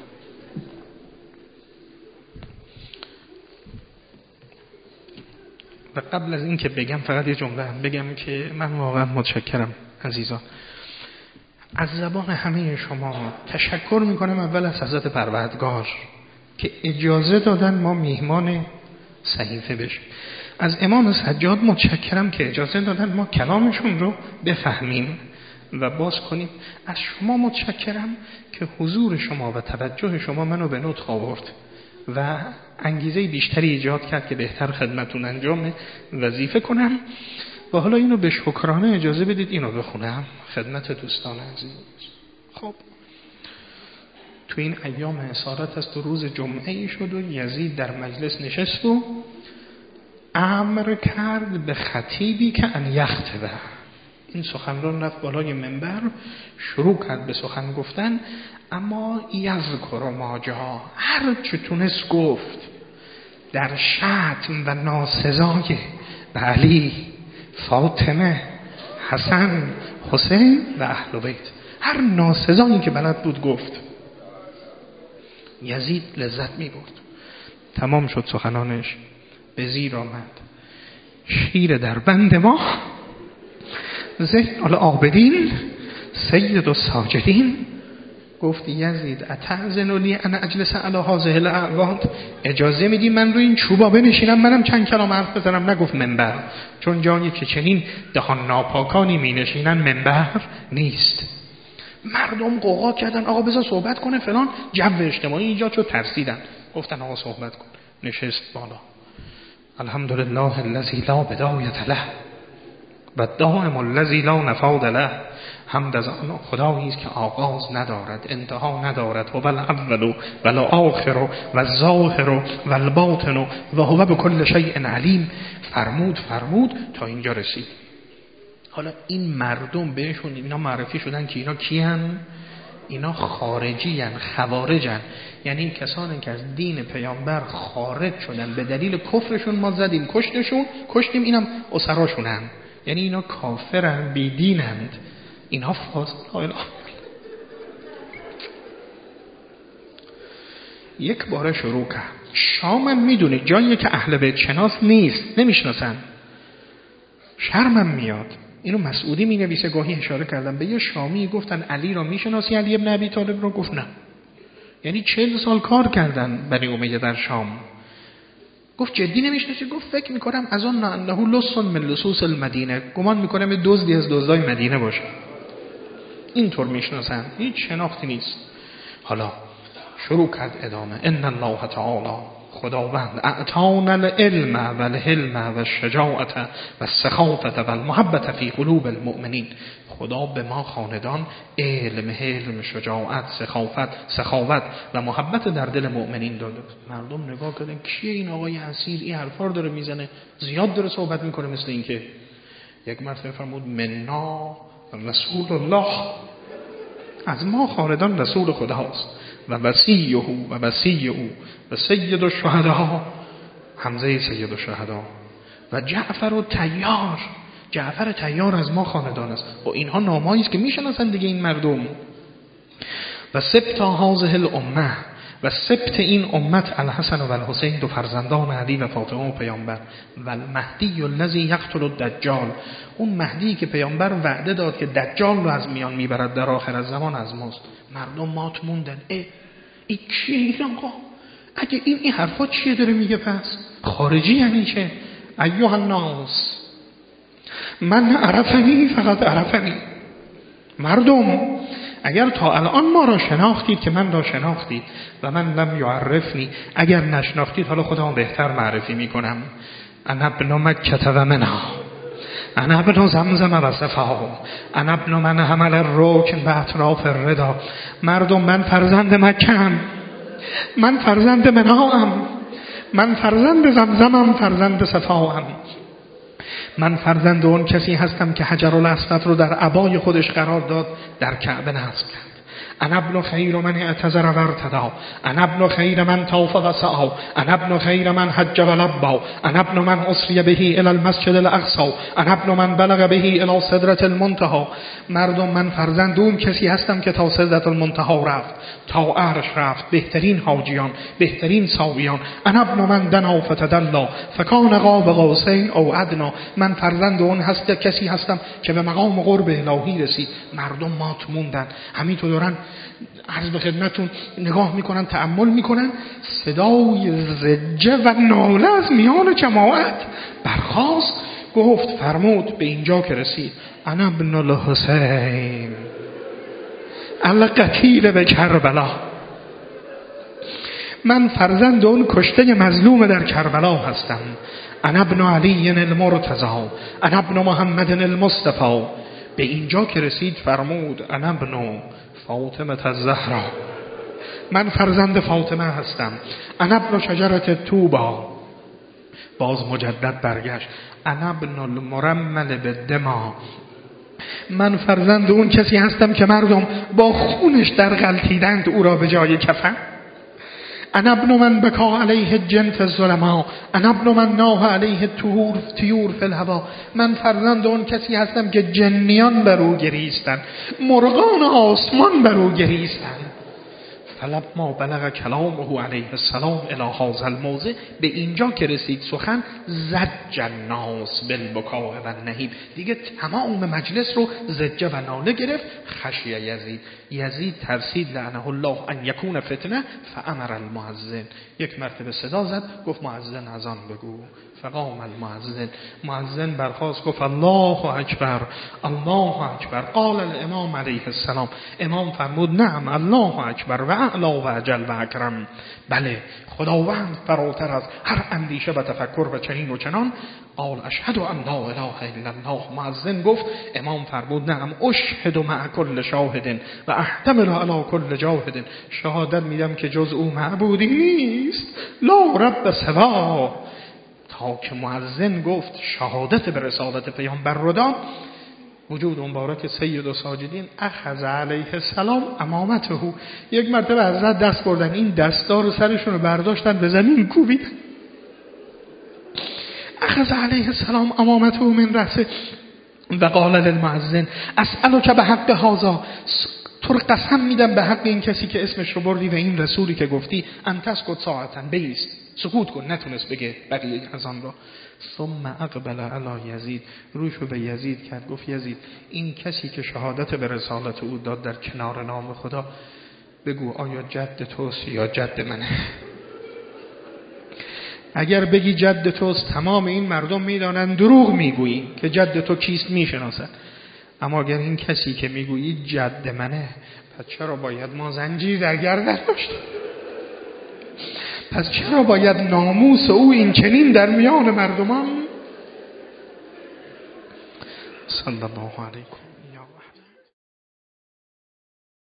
و قبل از این که بگم فقط یه جمله هم بگم که من واقعا متشکرم عزیزان از زبان همه شما. تشکر میکنم اول از حضرت پروردگار که اجازه دادن ما میهمان صحیفه بشیم. از امام سجاد متشکرم که اجازه دادن ما کلامشون رو بفهمیم و باز کنیم. از شما متشکرم که حضور شما و توجه شما منو به نطق آورد و انگیزه بیشتری ایجاد کرد که بهتر خدمتون انجام وظیفه کنم. و حالا اینو به شکرانه اجازه بدید اینو بخونم خدمت دوستان عزیز. خب تو این ایام اسارت است و روز جمعه ای شد و یزید در مجلس نشست و امر کرد به خطیبی که ان یخطبه. این سخنران رفت بالای منبر شروع کرد به سخن گفتن، اما یذکر ما جا، هر چه تونست گفت در شتم و ناسزای به علی، فاطمه، حسن، حسین و اهل بیت، هر ناسزایی که بلد بود گفت. یزید لذت می برد. تمام شد سخنانش، به زیر آمد شیر در بند ما، زین العابدین سید الساجدین. گفت یزید اتأذن لی ان اجلس علی هذه الاعواد، اجازه میدی من روی این چوبا بنشینم منم چند کلام حرف بزنم؟ نگفت منبر، چون جایی که چنین دهان ناپاکانی می نشینن منبر نیست. مردم قوقا کردن آقا بذار صحبت کنه فلان، جو اجتماعی ایجاد شد، ترسیدن گفتن آقا صحبت کن. نشست بالا. الحمدلله الذی لا بدایة له و الدائم الذی لا نفاد له. حمد از آن خدایی است که آغاز ندارد انتها ندارد، و بل اول و لا آخر و الظاهر و الباطن و هو بكل شیء علیم. فرمود فرمود تا اینجا رسید. حالا این مردم بهشون اینا معرفی شدن که اینا کیان؟ اینا خارجی هن، خوارج هن. یعنی کسانی که از دین پیامبر خارج شدن به دلیل کفرشون ما زدیم کشتشون کشتیم اینم اسراشون هن. یعنی اینا کافرن، بی دینند، اینا فاسق. یک بار شروع کرد. شامم میدونه جایی که اهل بیت شناس نیست، نمیشناسن، شرمم میاد. اینو مسعودی می نویسه، گاهی اشاره کردم به یه شامی گفتن علی را میشناسی علی ابن ابی طالب رو؟ گفت نه. یعنی چهل سال کار کردن بنی امیه در شام. گفت جدی نمیشناسی؟ گفت فکر میکنم از آن انه لص من لصوص المدینه، گمان میکنم دزدی از دزدای مدینه باشه. اینطور میشناسن، هیچ شناختی نیست. حالا شروع کرد ادامه. ان الله تعالی، خداوند، اعطانا العلم و الحلم و الشجاعت و السخافت و المحبت فی قلوب المؤمنین. خدا به ما خاندان علم، حلم، شجاعت، سخافت، سخاوت و محبت در دل مؤمنین داده. مردم نگاه کردن کیه این آقای اسیر، این حرفا داره میزنه، زیاد داره صحبت میکنه مثل این که. یک مرتبه فرمود منا رسول الله، از ما خاندان رسول خداست و وصیه و وصی او و سید الشهدا، حمزه سید الشهدا، و جعفر و طیار، جعفر طیار از ما خاندان است. و اینها نامه‌ای است که میشناسن دیگه این مردم. و سبط هذه الامه، و سبط این امت الحسن و الحسین، دو فرزندان علی و فاطمه و پیامبر، و المهدی الذی یقتل الدجال، اون مهدی که پیامبر وعده داد که دجال رو از میان میبرد در آخر الزمان از ماست. مردم مات موندن. ای این چیه این آقا؟ اگه این این حرفا چیه داره میگه؟ پس خارجی یعنی چه؟ ایها الناس من عرفنی فقط عرفنی. مردم اگر تا الان ما را شناختید که من را شناختید، و من لم یعرفنی، اگر نشناختید حالا خودم بهتر معرفی میکنم. انا ابن مکه و منها، انا ابن زمزم و صفا، انا ابن من حمل الرکن به اطراف الردا. مردم من فرزند مکه‌ام، من فرزند مناام، من فرزند زمزمم، فرزند صفاام. من فرزند اون کسی هستم که حجرالاسود رو در عبای خودش قرار داد، در کعبه نصب کرد. انا ابن خیر من اعتذر و ارتدا، انا ابن خیر من طاف و سعی، انا ابن خیر من حج و لبى، انا ابن من اسری به الی المسجد الاقصی، انا ابن من بلغ به الی سدرة المنتهى. مردم من فرزند اون کسی هستم که تا سدرة المنتهى رفت، تا عرش رفت، بهترین حاجیان، بهترین ساویان. انا ابن من دنا فتدلی فکان قاب قوسین او ادنی. من فرزند اون هست کسی هستم که به مقام قرب الهی رسید. مردم مات موندن، همینطور دارن عرض به خدمتون نگاه میکنن، تأمل میکنن. صدای زجه و ناله از میان جماعت برخاست، گفت فرمود به اینجا که رسید انا ابن الحسین القتیل به کربلا. من فرزند اون کشته مظلوم در کربلا هستم. انا ابن علی المرتضی، انا ابن محمد المصطفی. به اینجا که رسید فرمود انا ابن فاطمه الزهرا، من فرزند فاطمه هستم. انا ابن شجره توبا، باز مجدد برگشت. انا ابن المرمل بالدماء، من فرزند اون کسی هستم که مردم با خونش در غلطیدند او را به جای کفن. انا ابن من بکا علیه جن فی الظلماء، انا ابن من ناح علیه طیور طیور فی الهوا. من فرزند اون کسی هستم که جنیان بر او گریستند، مرغان آسمان بر او گریستند. فلما بلغ کلامه علیه السلام الی هذا الموضع، به اینجا که رسید سخن، زج الناس بالبکاء و النهیب، دیگه تمام مجلس رو زجه و ناله گرفت. خشی یزید، یزید ترسید لعنه الله ان یکون فتنه فامر المؤذن، یک مرتبه صدا زد گفت مؤذن اذان بگو. فقام المؤذن، مؤذن برخاست گفت الله اکبر الله اکبر. قال الامام علیه السلام، امام فرمود نعم الله اکبر و اعلی و اجل و اکرم. بله، خداوند فراتر از هر اندیشه و تفکر و چنین و چنان. قال اشهد ان لا اله الا الله. مؤذن گفت، امام فرمود نعم اشهد مع کل شاهد و احتمل علی کل جاهد. شهادت میدم که جز او معبودی نیست، لا رب سوا. تا که مؤذن گفت شهادت به رسالت پیامبر رو داد، وجود مبارک سید و ساجدین اخذ علیه السلام امامته، یک مرتبه حضرت دست بردن، این دستا رو سرشون رو برداشتن به زمین کوبیدن. اخذ علیه السلام امامته من رأسه و قال للمؤذن اسألک به حق هذا، تو رو قسم میدم به حق این کسی که اسمش رو بردی و این رسولی که گفتی، انتسکت ساعتاً، بیست، سکوت کن. نتونست بگه بقیه از آن را. ثم اقبل علی یزید، روش رو به یزید کرد، گفت یزید این کسی که شهادت به رسالت او داد در کنار نام خدا، بگو آیا جد توست یا جد منه؟ اگر بگی جد توست تمام این مردم میدانن دروغ میگویی که جد تو کیست میشناسن، اما اگر این کسی که میگویی جد منه، پس چرا باید ما زنجیر در گردن داشتیم؟ پس چرا باید ناموس او این چنین در میان مردمان؟ صلی الله علیکم یا